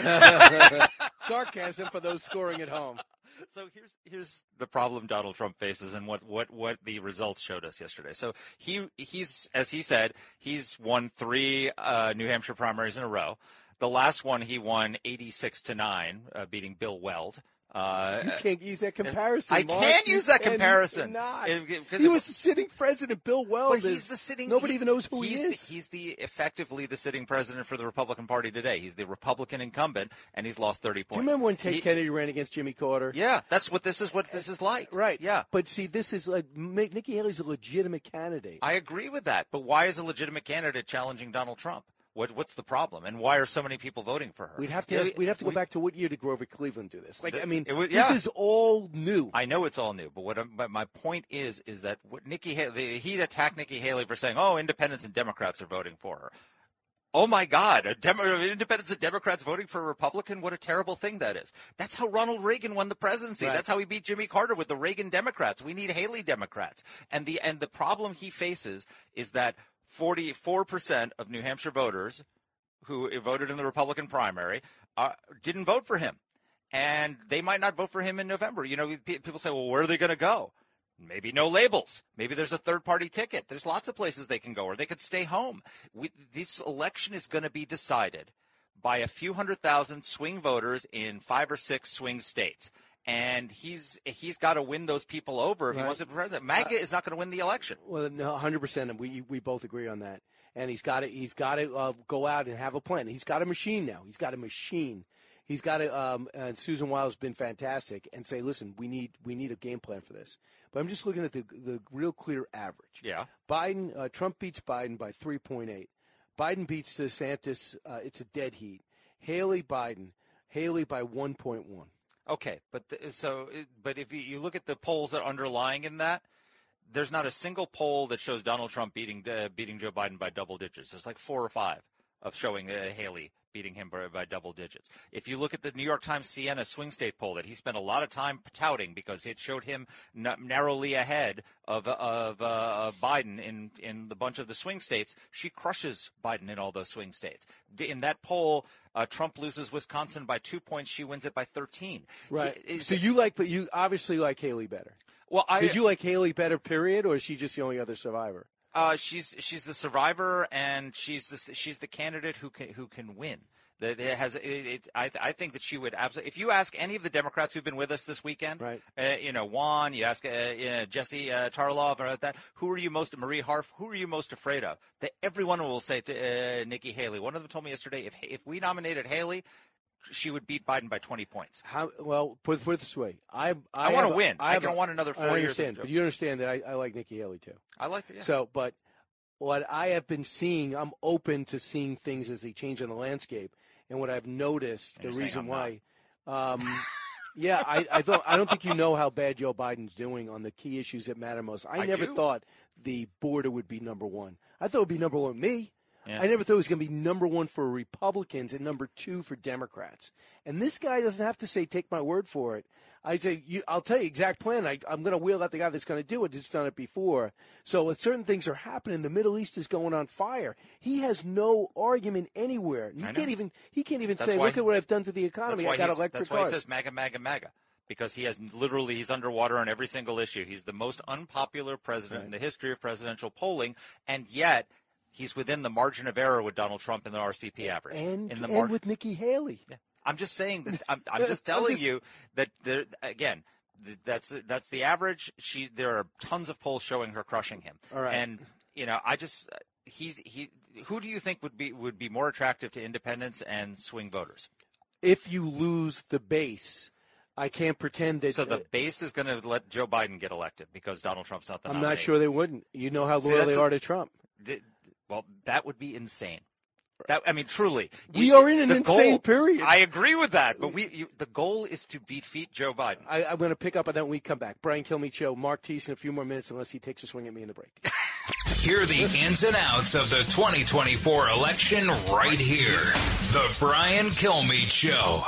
Speaker 6: Sarcasm for those scoring at home.
Speaker 2: So here's the problem Donald Trump faces and what the results showed us yesterday. So he's as he said, he's won 3 New Hampshire primaries in a row. The last one he won 86-9, beating Bill Weld.
Speaker 6: You can't use that comparison.
Speaker 2: I can't use that comparison.
Speaker 6: He was the sitting president, Bill Weld.
Speaker 2: But he's the sitting.
Speaker 6: Nobody even knows who he is.
Speaker 2: He's effectively the sitting president for the Republican Party today. He's the Republican incumbent, and he's lost 30 points.
Speaker 6: Do you remember when Ted Kennedy ran against Jimmy Carter?
Speaker 2: Yeah, that's what this is. What this is like.
Speaker 6: Right.
Speaker 2: Yeah.
Speaker 6: But see, this is like Nikki Haley's a legitimate candidate.
Speaker 2: I agree with that. But why is a legitimate candidate challenging Donald Trump? What's the problem, and why are so many people voting for her?
Speaker 6: We'd have to go back to what year did Grover Cleveland do this?
Speaker 2: This
Speaker 6: is all new.
Speaker 2: I know it's all new, but my point is that what Nikki Haley, he attacked Nikki Haley for saying, "Oh, independents and Democrats are voting for her." Oh my God, independents and Democrats voting for a Republican? What a terrible thing that is. That's how Ronald Reagan won the presidency.
Speaker 6: Right.
Speaker 2: That's how he beat Jimmy Carter with the Reagan Democrats. We need Haley Democrats, and the problem he faces is that 44% of New Hampshire voters who voted in the Republican primary didn't vote for him. And they might not vote for him in November. People say, well, where are they going to go? Maybe no labels. Maybe there's a third-party ticket. There's lots of places they can go, or they could stay home. This election is going to be decided by a few 100,000 swing voters in 5 or 6 swing states. And he's got to win those people over if he wants to be president. MAGA is not going to win the election.
Speaker 6: Well, no, 100%, and we both agree on that. And he's got to go out and have a plan. He's got a machine now. He's got a machine. He's got to. And Susan Wiles has been fantastic. And say, listen, we need a game plan for this. But I'm just looking at the real clear average.
Speaker 2: Yeah.
Speaker 6: Trump beats Biden by 3.8. Biden beats DeSantis. It's a dead heat. Haley by 1.1.
Speaker 2: Okay, but if you look at the polls that are underlying in that, there's not a single poll that shows Donald Trump beating Joe Biden by double digits. There's like 4 or 5 of showing Haley beating him by double digits. If you look at the New York Times Siena swing state poll that he spent a lot of time touting because it showed him narrowly ahead of Biden in the bunch of the swing states, she crushes Biden in all those swing states. In that poll, Trump loses Wisconsin by 2 points. She wins it by 13.
Speaker 6: Right. So you obviously like Haley better.
Speaker 2: Well,
Speaker 6: did you like Haley better, period, or is she just the only other survivor?
Speaker 2: She's the survivor, and she's the candidate who can win. I think that she would absolutely. If you ask any of the Democrats who've been with us this weekend,
Speaker 6: right?
Speaker 2: Juan, you ask Jesse Tarlov about that. Marie Harf? Who are you most afraid of? Everyone will say to Nikki Haley. One of them told me yesterday, if we nominated Haley, she would beat Biden by 20 points.
Speaker 6: Well, put it this way. I
Speaker 2: want to win. I don't want another 4 years.
Speaker 6: I understand, but you understand that I like Nikki Haley, too.
Speaker 2: I like it, yeah.
Speaker 6: So, but what I have been seeing, I'm open to seeing things as they change in the landscape. And what I've noticed, the reason why, yeah, I don't think you know how bad Joe Biden's doing on the key issues that matter most. I never thought the border would be number one. I thought it would be number one with me. I never thought it was going to be number one for Republicans and number two for Democrats. And this guy doesn't have to say, take my word for it. I say, I'll tell you exact plan. I'm going to wheel out the guy that's going to do it. He's done it before. So if certain things are happening, the Middle East is going on fire. He has no argument anywhere. He can't even say, look at what I've done to the economy. I got electric cars.
Speaker 2: That's why he says MAGA, MAGA, MAGA. Because he's underwater on every single issue. He's the most unpopular president in the history of presidential polling, and yet he's within the margin of error with Donald Trump and the RCP average.
Speaker 6: And with Nikki Haley.
Speaker 2: Yeah. I'm just saying that. I'm just telling you that again. That's the average. There are tons of polls showing her crushing him.
Speaker 6: All right.
Speaker 2: And who do you think would be more attractive to independents and swing voters?
Speaker 6: If you lose the base, I can't pretend that.
Speaker 2: So the base is going to let Joe Biden get elected because Donald Trump's not the nominee.
Speaker 6: I'm not sure they wouldn't. You know how loyal they are to Trump.
Speaker 2: Well, that would be insane. Truly.
Speaker 6: We are in an insane period.
Speaker 2: I agree with that, but the goal is to defeat Joe Biden.
Speaker 6: I'm going to pick up on that when we come back. Brian Kilmeade Show, Mark Teese in a few more minutes, unless he takes a swing at me in the break.
Speaker 5: Hear the ins and outs of the 2024 election right here. The Brian Kilmeade Show.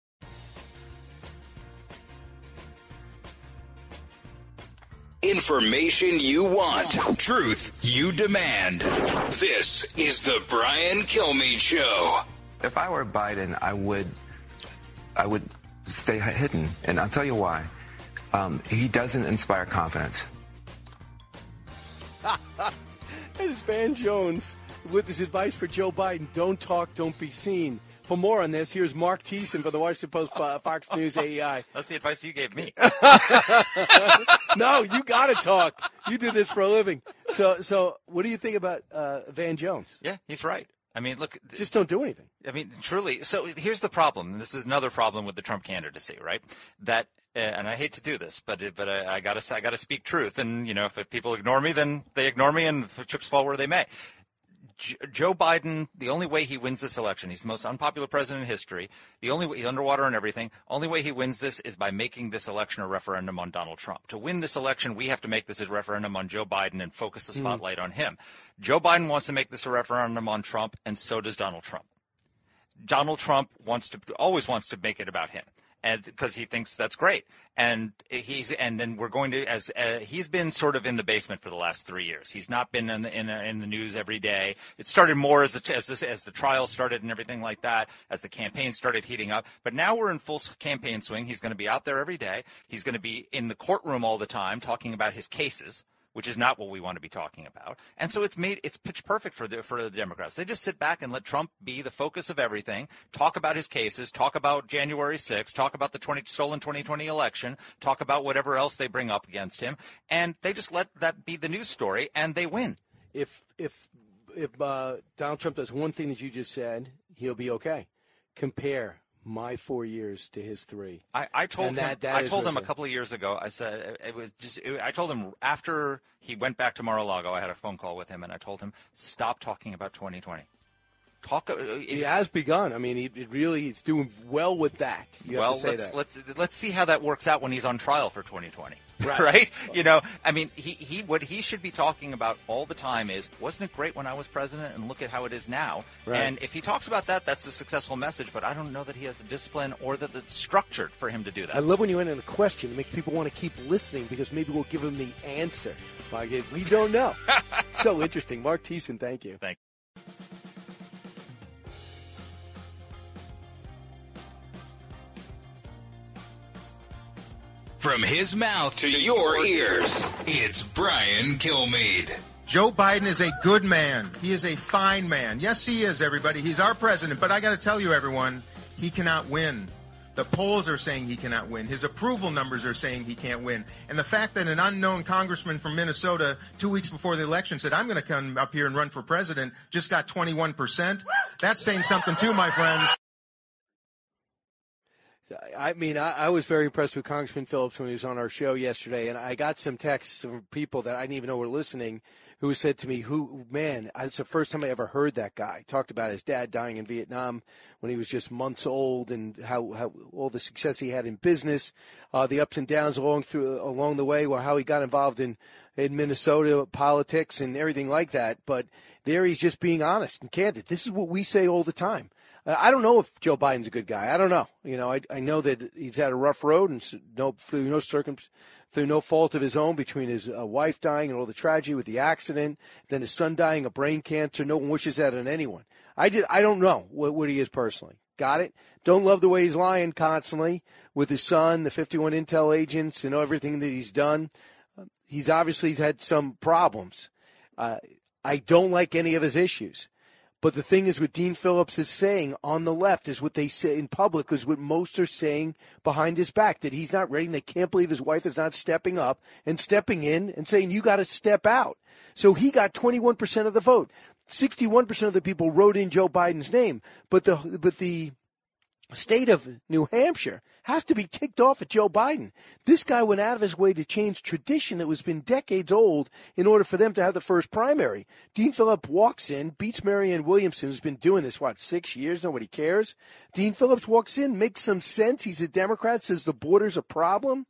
Speaker 5: Information you want. Truth you demand. This is the Brian Kilmeade Show.
Speaker 10: If I were Biden, I would stay hidden. And I'll tell you why. He doesn't inspire confidence.
Speaker 6: That is Van Jones with his advice for Joe Biden. Don't talk, don't be seen. For more on this, here's Mark Thiessen for the Washington Post Fox News AEI.
Speaker 2: That's the advice you gave me.
Speaker 6: No, you got to talk. You do this for a living. So what do you think about Van Jones?
Speaker 2: Yeah, he's right. I mean, look.
Speaker 6: Just don't do anything.
Speaker 2: I mean, truly. So here's the problem. This is another problem with the Trump candidacy, right? That, and I hate to do this, but I gotta speak truth. And if people ignore me, then they ignore me, and the chips fall where they may. Joe Biden, the only way he wins this election, he's the most unpopular president in history. The only way, he's underwater and everything. Only way he wins this is by making this election a referendum on Donald Trump. To win this election, we have to make this a referendum on Joe Biden and focus the spotlight on him. Joe Biden wants to make this a referendum on Trump, and so does Donald Trump. Donald Trump always wants to make it about him. And because he thinks that's great, and then we're going to he's been sort of in the basement for the last 3 years. He's not been in the news every day. It started more as the trial started and everything like that, as the campaign started heating up. But now we're in full campaign swing. He's going to be out there every day. He's going to be in the courtroom all the time talking about his cases, which is not what we want to be talking about. And so it's pitch perfect for the Democrats. They just sit back and let Trump be the focus of everything, talk about his cases, talk about January 6th, talk about the stolen 2020 election, talk about whatever else they bring up against him, and they just let that be the news story, and they win.
Speaker 6: If Donald Trump does one thing that you just said, he'll be okay. Compare my 4 years to his 3.
Speaker 2: I told him a couple of years ago. I said I told him after he went back to Mar-a-Lago, I had a phone call with him, and I told him, stop talking about 2020.
Speaker 6: He has begun. I mean, he's doing well with that.
Speaker 2: Let's see how that works out when he's on trial for 2020.
Speaker 6: Right?
Speaker 2: I mean, what he should be talking about all the time is, wasn't it great when I was president, and look at how it is now.
Speaker 6: Right.
Speaker 2: And if he talks about that, that's a successful message, but I don't know that he has the discipline or the structure for him to do that.
Speaker 6: I love when you end in a question. It makes people want to keep listening because maybe we'll give him the answer. We don't know. So interesting. Mark Thiessen, thank you.
Speaker 2: Thank you.
Speaker 5: From his mouth to your ears, it's Brian Kilmeade.
Speaker 18: Joe Biden is a good man. He is a fine man. Yes, he is, everybody. He's our president. But I got to tell you, everyone, he cannot win. The polls are saying he cannot win. His approval numbers are saying he can't win. And the fact that an unknown congressman from Minnesota 2 weeks before the election said, I'm going to come up here and run for president, just got 21%. That's saying something too, my friends.
Speaker 6: I mean, I was very impressed with Congressman Phillips when he was on our show yesterday, and I got some texts from people that I didn't even know were listening who said to me, it's the first time I ever heard that guy talked about his dad dying in Vietnam when he was just months old, and how all the success he had in business, the ups and downs along the way, or how he got involved in Minnesota politics and everything like that. But there he's just being honest and candid. This is what we say all the time. I don't know if Joe Biden's a good guy. I don't know. I know that he's had a rough road, and through no fault of his own, between his wife dying and all the tragedy with the accident, then his son dying of brain cancer. No one wishes that on anyone. I don't know what he is personally. Got it? Don't love the way he's lying constantly with his son, the 51 intel agents, everything that he's done. He's obviously had some problems. I don't like any of his issues. But the thing is, what Dean Phillips is saying on the left is what they say in public is what most are saying behind his back, that he's not ready. And they can't believe his wife is not stepping up and stepping in and saying, you got to step out. So he got 21% of the vote. 61% of the people wrote in Joe Biden's name. But the state of New Hampshire has to be ticked off at Joe Biden. This guy went out of his way to change tradition that was been decades old in order for them to have the first primary. Dean Phillips walks in, beats Marianne Williamson, who's been doing this, 6 years? Nobody cares. Dean Phillips walks in, makes some sense. He's a Democrat, says the border's a problem.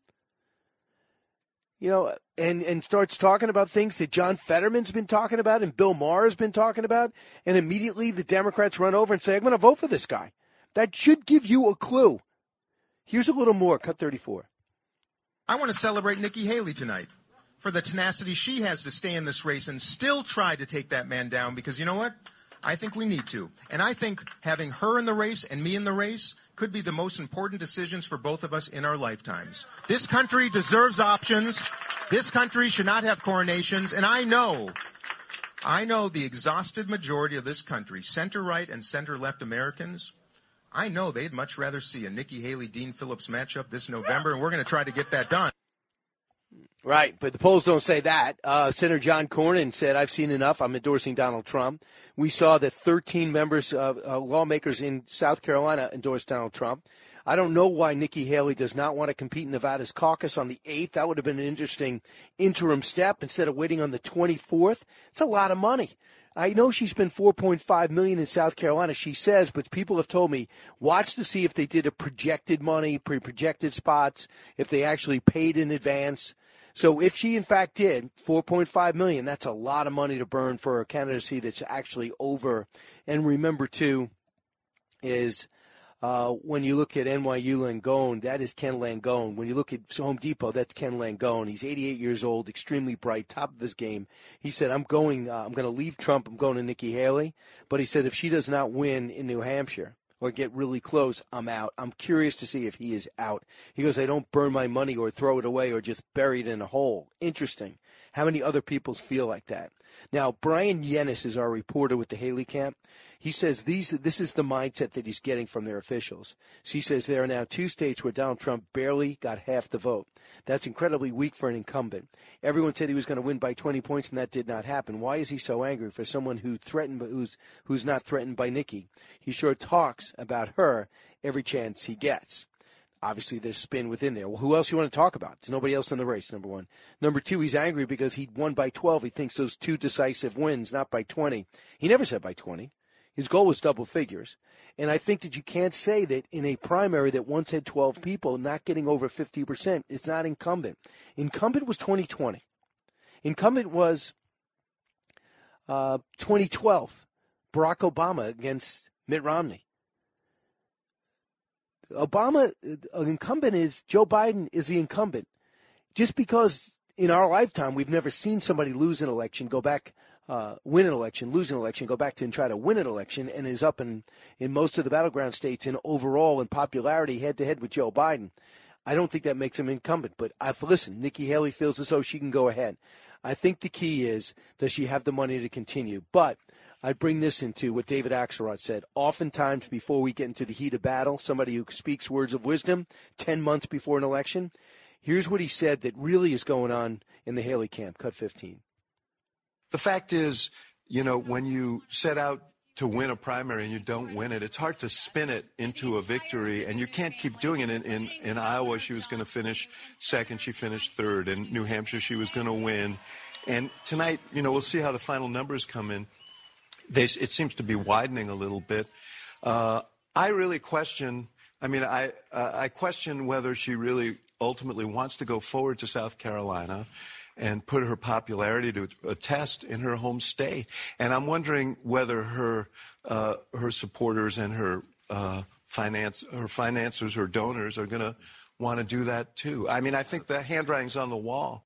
Speaker 6: And starts talking about things that John Fetterman's been talking about and Bill Maher has been talking about. And immediately the Democrats run over and say, I'm going to vote for this guy. That should give you a clue. Here's a little more. Cut 34.
Speaker 18: I want to celebrate Nikki Haley tonight for the tenacity she has to stay in this race and still try to take that man down, because you know what? I think we need to. And I think having her in the race and me in the race could be the most important decisions for both of us in our lifetimes. This country deserves options. This country should not have coronations. And I know the exhausted majority of this country, center-right and center-left Americans, I know they'd much rather see a Nikki Haley-Dean Phillips matchup this November, and we're going to try to get that done.
Speaker 6: Right, but the polls don't say that. Senator John Cornyn said, I've seen enough. I'm endorsing Donald Trump. We saw that 13 lawmakers in South Carolina endorsed Donald Trump. I don't know why Nikki Haley does not want to compete in Nevada's caucus on the 8th. That would have been an interesting interim step instead of waiting on the 24th. It's a lot of money. I know she spent $4.5 million in South Carolina, she says, but people have told me, watch to see if they did a projected money, projected spots, if they actually paid in advance. So if she, in fact, did $4.5 million, that's a lot of money to burn for a candidacy that's actually over. And remember, too, is when you look at NYU Langone, that is Ken Langone. When you look at Home Depot, that's Ken Langone. He's 88 years old, extremely bright, top of his game. He said, I'm going to leave Trump. I'm going to Nikki Haley. But he said, if she does not win in New Hampshire or get really close, I'm out. I'm curious to see if he is out. He goes, I don't burn my money or throw it away or just bury it in a hole. Interesting. How many other people feel like that? Now, Brian Yennis is our reporter with the Haley camp. He says this is the mindset that he's getting from their officials. So he says there are now 2 states where Donald Trump barely got half the vote. That's incredibly weak for an incumbent. Everyone said he was going to win by 20 points, and that did not happen. Why is he so angry for someone who's not threatened by Nikki? He sure talks about her every chance he gets. Obviously, there's spin within there. Well, who else you want to talk about? There's nobody else in the race, number one. Number 2, he's angry because he won by 12. He thinks those 2 decisive wins, not by 20. He never said by 20. His goal was double figures. And I think that you can't say that in a primary that once had 12 people, not getting over 50%, it's not incumbent. Incumbent was 2020. Incumbent was 2012, Barack Obama against Mitt Romney. Incumbent is Joe Biden is the incumbent. Just because in our lifetime we've never seen somebody lose an election, go back, win an election, lose an election, go back to and try to win an election, and is up in most of the battleground states in overall in popularity head-to-head with Joe Biden. I don't think that makes him incumbent. But listen, Nikki Haley feels as though she can go ahead. I think the key is, does she have the money to continue? But I bring this into what David Axelrod said. Oftentimes before we get into the heat of battle, somebody who speaks words of wisdom 10 months before an election, here's what he said that really is going on in the Haley camp. Cut 15.
Speaker 19: The fact is, when you set out to win a primary and you don't win it, it's hard to spin it into a victory, and you can't keep doing it. In Iowa, she was going to finish second. She finished third. In New Hampshire, she was going to win. And tonight, we'll see how the final numbers come in. It seems to be widening a little bit. I really question, I question whether she really ultimately wants to go forward to South Carolina and put her popularity to a test in her home state. And I'm wondering whether her supporters and her financiers or donors are going to want to do that too. I think the handwriting's on the wall.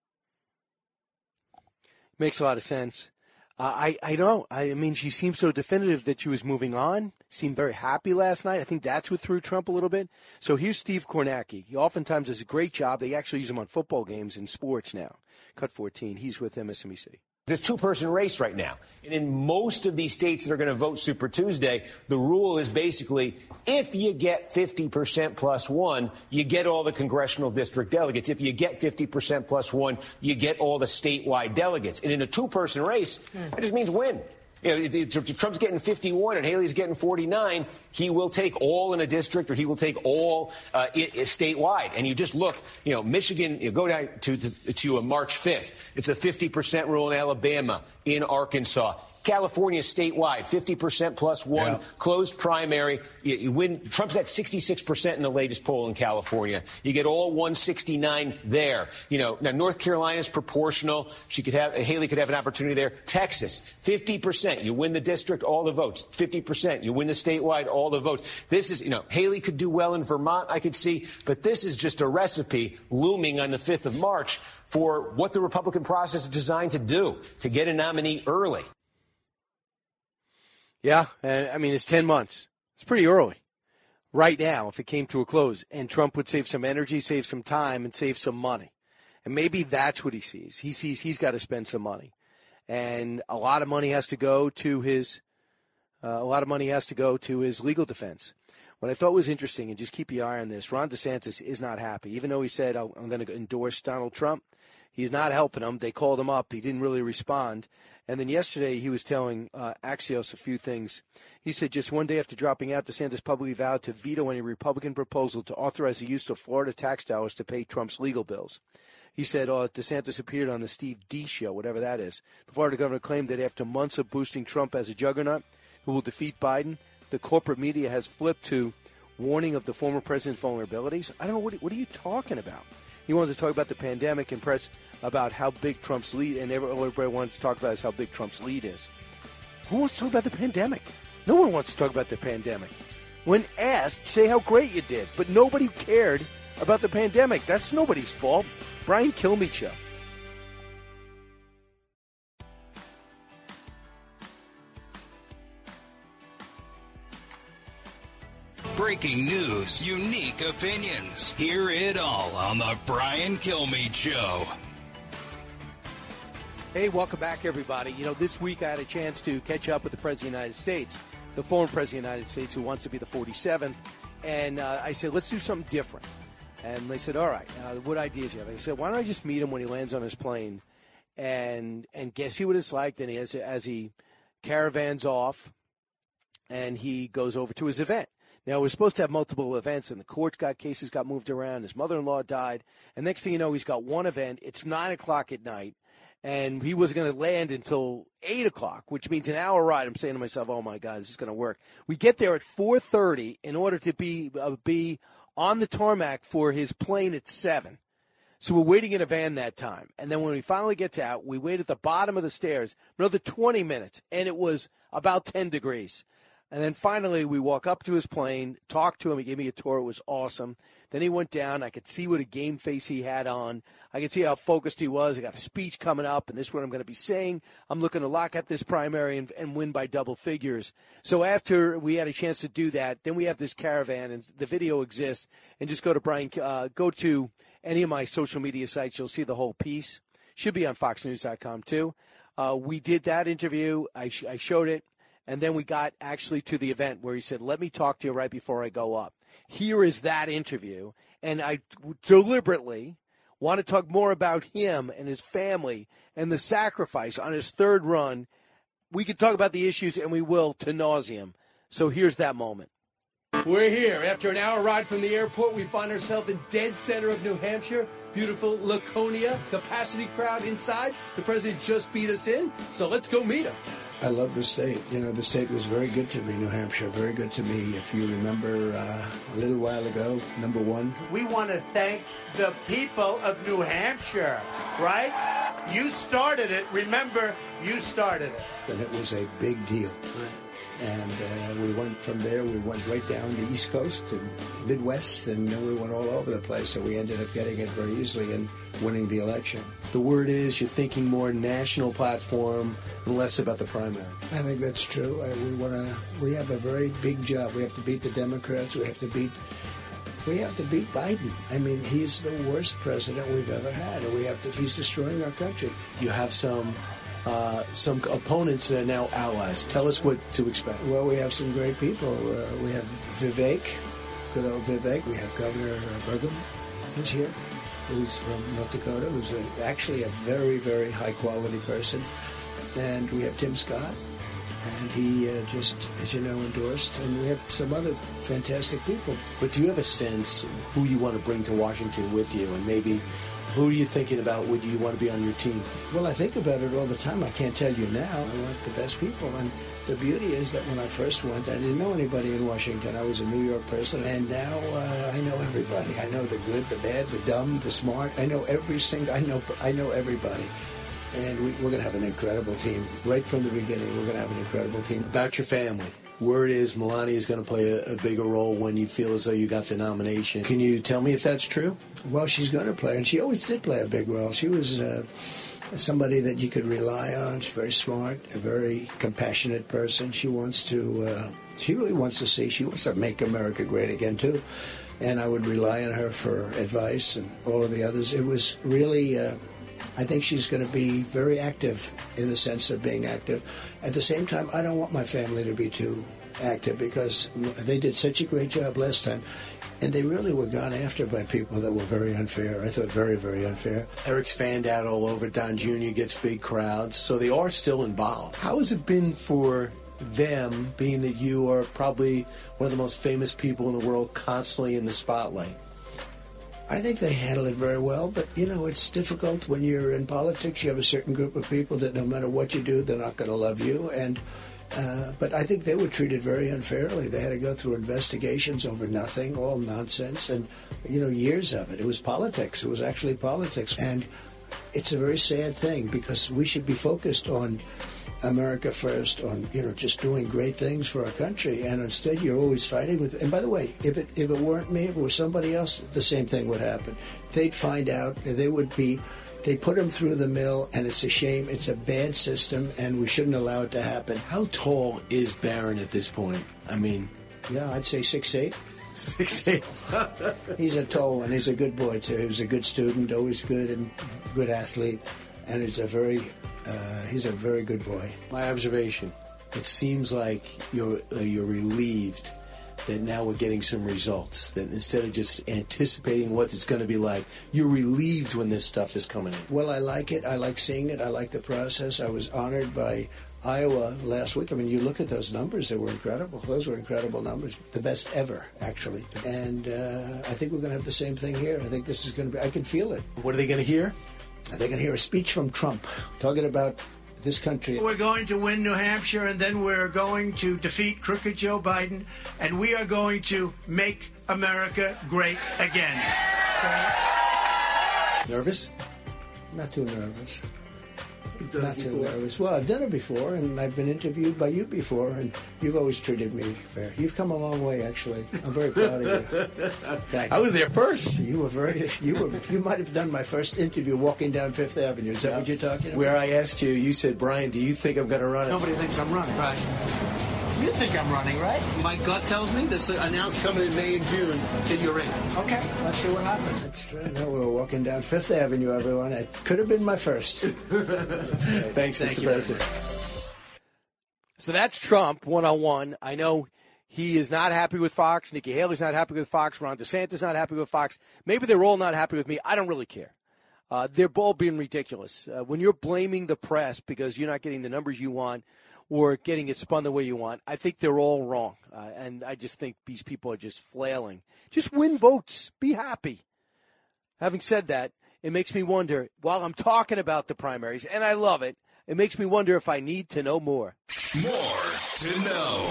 Speaker 6: Makes a lot of sense. I don't. She seemed so definitive that she was moving on. Seemed very happy last night. I think that's what threw Trump a little bit. So here's Steve Kornacki. He oftentimes does a great job. They actually use him on football games in sports now. Cut 14. He's with MSNBC.
Speaker 9: It's a two-person race right now. And in most of these states that are going to vote Super Tuesday, the rule is basically if you get 50% plus one, you get all the congressional district delegates. If you get 50% plus one, you get all the statewide delegates. And in a two-person race, that just means win. If Trump's getting 51 and Haley's getting 49, he will take all in a district, or he will take all statewide. And you just look, Michigan, you go down to March 5th. It's a 50% rule in Alabama, in Arkansas. California statewide, 50% plus one, closed primary. You win. Trump's at 66% in the latest poll in California. You get all 169 there. Now North Carolina's proportional. Haley could have an opportunity there. Texas, 50%. You win the district, all the votes. 50%. You win the statewide, all the votes. This is, Haley could do well in Vermont, I could see, but this is just a recipe looming on the 5th of March for what the Republican process is designed to do, to get a nominee early.
Speaker 6: Yeah, it's 10 months. It's pretty early right now if it came to a close. And Trump would save some energy, save some time, and save some money. And maybe that's what he sees. He sees he's got to spend some money. And a lot of money has to go to his legal defense. What I thought was interesting, and just keep your eye on this, Ron DeSantis is not happy. Even though he said, I'm going to endorse Donald Trump, he's not helping him. They called him up. He didn't really respond. And then yesterday he was telling Axios a few things. He said just one day after dropping out, DeSantis publicly vowed to veto any Republican proposal to authorize the use of Florida tax dollars to pay Trump's legal bills. He said DeSantis appeared on the Steve D show, whatever that is. The Florida governor claimed that after months of boosting Trump as a juggernaut who will defeat Biden, the corporate media has flipped to warning of the former president's vulnerabilities. I don't know, what are you talking about? He wanted to talk about the pandemic and press about how big Trump's lead, and everybody wants to talk about is how big Trump's lead is. Who wants to talk about the pandemic? No one wants to talk about the pandemic. When asked, say how great you did, but nobody cared about the pandemic. That's nobody's fault. Brian Kilmeade Show.
Speaker 5: Breaking news, unique opinions. Hear it all on the Brian Kilmeade Show.
Speaker 6: Hey, welcome back, everybody. This week I had a chance to catch up with the President of the United States, the former President of the United States, who wants to be the 47th. And I said, let's do something different. And they said, all right, what ideas do you have? I said, why don't I just meet him when he lands on his plane and see what it's like then as he caravans off and he goes over to his event. Now, we're supposed to have multiple events, and the cases got moved around. His mother-in-law died. And next thing you know, he's got one event. It's 9 o'clock at night, and he wasn't going to land until 8 o'clock, which means an hour ride. I'm saying to myself, oh, my God, this is going to work. We get there at 4:30 in order to be on the tarmac for his plane at 7. So we're waiting in a van that time. And then when we finally get out, we wait at the bottom of the stairs another 20 minutes, and it was about 10 degrees. And then finally, we walk up to his plane, talked to him. He gave me a tour. It was awesome. Then he went down. I could see what a game face he had on. I could see how focused he was. I got a speech coming up, and this is what I'm going to be saying. I'm looking to lock at this primary and win by double figures. So after we had a chance to do that, then we have this caravan, and the video exists. And just go to any of my social media sites. You'll see the whole piece. Should be on FoxNews.com, too. We did that interview. I showed it. And then we got actually to the event where he said, let me talk to you right before I go up. Here is that interview. And I deliberately want to talk more about him and his family and the sacrifice on his third run we could talk about the issues, and we will, to nauseam. So here's that moment. We're here. After an hour ride from the airport, we find ourselves in dead center of New Hampshire. Beautiful Laconia, capacity crowd inside. The president just beat us in, so let's go meet him.
Speaker 12: I love the state. You know, the state was very good to me, New Hampshire, very good to me. If you remember a little while ago, number one.
Speaker 7: We want to thank the people of New Hampshire, right? You started it. Remember, you started it.
Speaker 12: And it was a big deal. And we went from there, we went right down the East Coast and Midwest, and then we went all over the place. So we ended up getting it very easily and winning the election.
Speaker 6: The word is you're thinking more national platform and less about the primary.
Speaker 12: I think that's true. We have a very big job. We have to beat the Democrats. We have to beat Biden. I mean, he's the worst president we've ever had, and he's destroying our country.
Speaker 6: You have some opponents that are now allies. Tell us what to expect.
Speaker 12: Well, we have some great people. We have Vivek, good old Vivek. We have Governor Burgum, who's here, who's from North Dakota, who's actually a very, very high-quality person. And we have Tim Scott, and he just, as you know, endorsed. And we have some other fantastic people.
Speaker 6: But do you have a sense who you want to bring to Washington with you, and maybe who are you thinking about? Would you want to be on your team?
Speaker 12: Well, I think about it all the time. I can't tell you now. I want the best people. And the beauty is that when I first went, I didn't know anybody in Washington. I was a New York person. And now I know everybody. I know the good, the bad, the dumb, the smart. I know I know everybody. And we're going to have an incredible team. Right from the beginning, we're going to have an incredible team.
Speaker 6: About your family. Word is Melania is going to play a bigger role when you feel as though you got the nomination. Can you tell me if that's true?
Speaker 12: Well, she's going to play, and she always did play a big role. She was somebody that you could rely on. She's very smart, a very compassionate person. She really wants to make America great again, too. And I would rely on her for advice and all of the others. It was really... I think she's going to be very active in the sense of being active. At the same time, I don't want my family to be too active because they did such a great job last time. And they really were gone after by people that were very unfair. I thought very, very unfair.
Speaker 6: Eric's fanned out all over. Don Jr. gets big crowds. So they are still involved. How has it been for them, being that you are probably one of the most famous people in the world constantly in the spotlight?
Speaker 12: I think they handle it very well, but, you know, it's difficult when you're in politics. You have a certain group of people that no matter what you do, they're not going to love you. And but I think they were treated very unfairly. They had to go through investigations over nothing, all nonsense, and, you know, years of it. It was politics. It was actually politics. And it's a very sad thing because we should be focused on America first, on, you know, just doing great things for our country, and instead you're always fighting with. And by the way, if it weren't me, if it was somebody else, the same thing would happen. They'd find out. They put them through the mill, and it's a shame. It's a bad system, and we shouldn't allow it to happen.
Speaker 6: How tall is Barron at this point? I mean,
Speaker 12: yeah, I'd say 6'8".
Speaker 6: 6'8".
Speaker 12: He's a tall one. He's a good boy too. He was a good student, always good and good athlete, and he's a very good boy.
Speaker 6: My observation: it seems like you're relieved that now we're getting some results. That instead of just anticipating what it's going to be like, you're relieved when this stuff is coming in.
Speaker 12: Well, I like it. I like seeing it. I like the process. I was honored by Iowa last week. I mean, you look at those numbers, they were incredible. Those were incredible numbers. The best ever, actually. And I think we're going to have the same thing here. I think this is going to be, I can feel it.
Speaker 6: What are they going to hear?
Speaker 12: They're going to hear a speech from Trump talking about this country.
Speaker 7: We're going to win New Hampshire, and then we're going to defeat crooked Joe Biden, and we are going to make America great again.
Speaker 6: Nervous?
Speaker 12: Not too nervous. Not too nervous. Well, I've done it before, and I've been interviewed by you before, and you've always treated me fair. You've come a long way, actually. I'm very proud of you.
Speaker 6: I was there first.
Speaker 12: You might have done my first interview walking down Fifth Avenue. Is that what you're talking about?
Speaker 6: Where I asked you, you said, Brian, do you think I'm going to run it?
Speaker 7: Nobody thinks I'm running. Right. You think I'm running, right?
Speaker 6: My gut tells me this announced coming in May and June that you're in.
Speaker 7: Okay, let's see what happens.
Speaker 12: That's true. No, we were walking down Fifth Avenue, everyone. It could have been my first.
Speaker 6: Thanks, Mr. President. So that's Trump one-on-one. I know he is not happy with Fox. Nikki Haley's not happy with Fox. Ron DeSantis not happy with Fox. Maybe they're all not happy with me. I don't really care. They're all being ridiculous. When you're blaming the press because you're not getting the numbers you want, or getting it spun the way you want. I think they're all wrong. And I just think these people are just flailing. Just win votes. Be happy. Having said that, it makes me wonder, while I'm talking about the primaries, and I love it, it makes me wonder if I need to know more.
Speaker 5: More to know.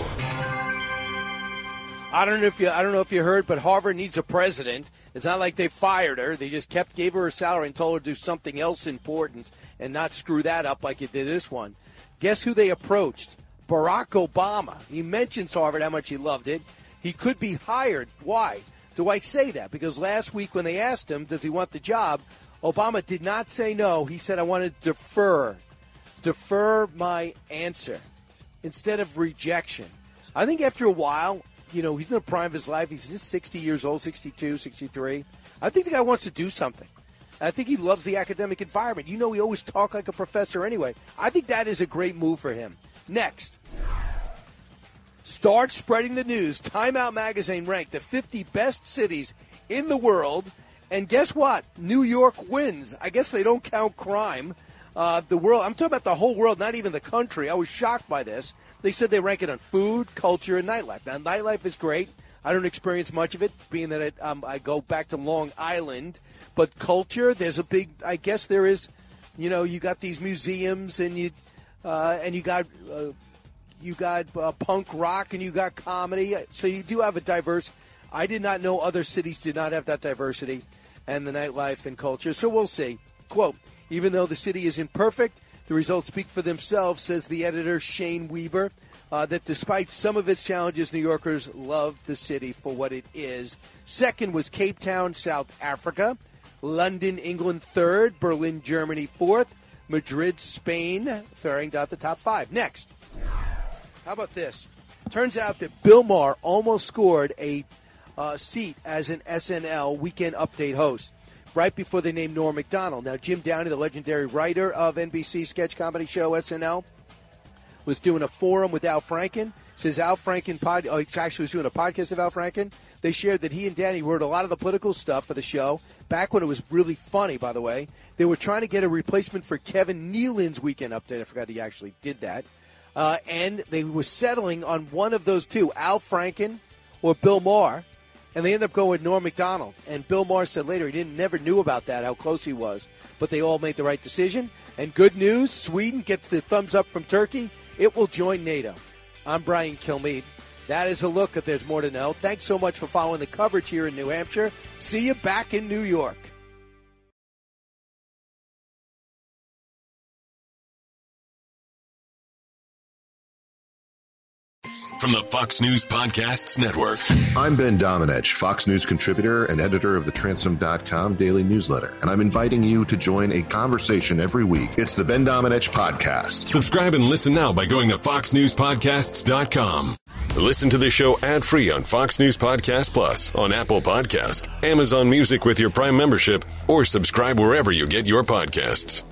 Speaker 6: I don't know if you heard, but Harvard needs a president. It's not like they fired her. They just gave her salary and told her to do something else important and not screw that up like it did this one. Guess who they approached? Barack Obama. He mentions Harvard, how much he loved it. He could be hired. Why do I say that? Because last week when they asked him, does he want the job, Obama did not say no. He said, I want to defer my answer instead of rejection. I think after a while, he's in the prime of his life. He's just 60 years old, 62, 63. I think the guy wants to do something. I think he loves the academic environment. He always talk like a professor anyway. I think that is a great move for him. Next, start spreading the news. Time Out magazine ranked the 50 best cities in the world. And guess what? New York wins. I guess they don't count crime. The world. I'm talking about the whole world, not even the country. I was shocked by this. They said they rank it on food, culture, and nightlife. Now, nightlife is great. I don't experience much of it, being that I go back to Long Island. But culture, there's a big. I guess there is. You got these museums, and you got punk rock, and you got comedy. So you do have a diverse. I did not know other cities did not have that diversity and the nightlife and culture. So we'll see. Quote, even though the city isn't perfect, the results speak for themselves, says the editor Shane Weaver, that despite some of its challenges, New Yorkers love the city for what it is. Second was Cape Town, South Africa. London, England, third. Berlin, Germany, fourth. Madrid, Spain, ferrying out the top five. Next. How about this? Turns out that Bill Maher almost scored a seat as an SNL Weekend Update host right before they named Norm Macdonald. Now, Jim Downey, the legendary writer of NBC sketch comedy show SNL, was doing a forum with Al Franken. Says Al Franken he actually was doing a podcast of Al Franken. They shared that he and Danny wrote a lot of the political stuff for the show back when it was really funny, by the way. They were trying to get a replacement for Kevin Nealon's Weekend Update. I forgot he actually did that. And they were settling on one of those two, Al Franken or Bill Maher. And they ended up going with Norm Macdonald. And Bill Maher said later he never knew about that, how close he was. But they all made the right decision. And good news, Sweden gets the thumbs up from Turkey. It will join NATO. I'm Brian Kilmeade. That is a look at There's More to Know. Thanks so much for following the coverage here in New Hampshire. See you back in New York.
Speaker 20: From the Fox News Podcasts Network.
Speaker 21: I'm Ben Domenech, Fox News contributor and editor of the Transom.com daily newsletter, and I'm inviting you to join a conversation every week. It's the Ben Domenech Podcast.
Speaker 20: Subscribe and listen now by going to foxnewspodcasts.com. Listen to the show ad-free on Fox News Podcast Plus, on Apple Podcast, Amazon Music with your Prime membership, or subscribe wherever you get your podcasts.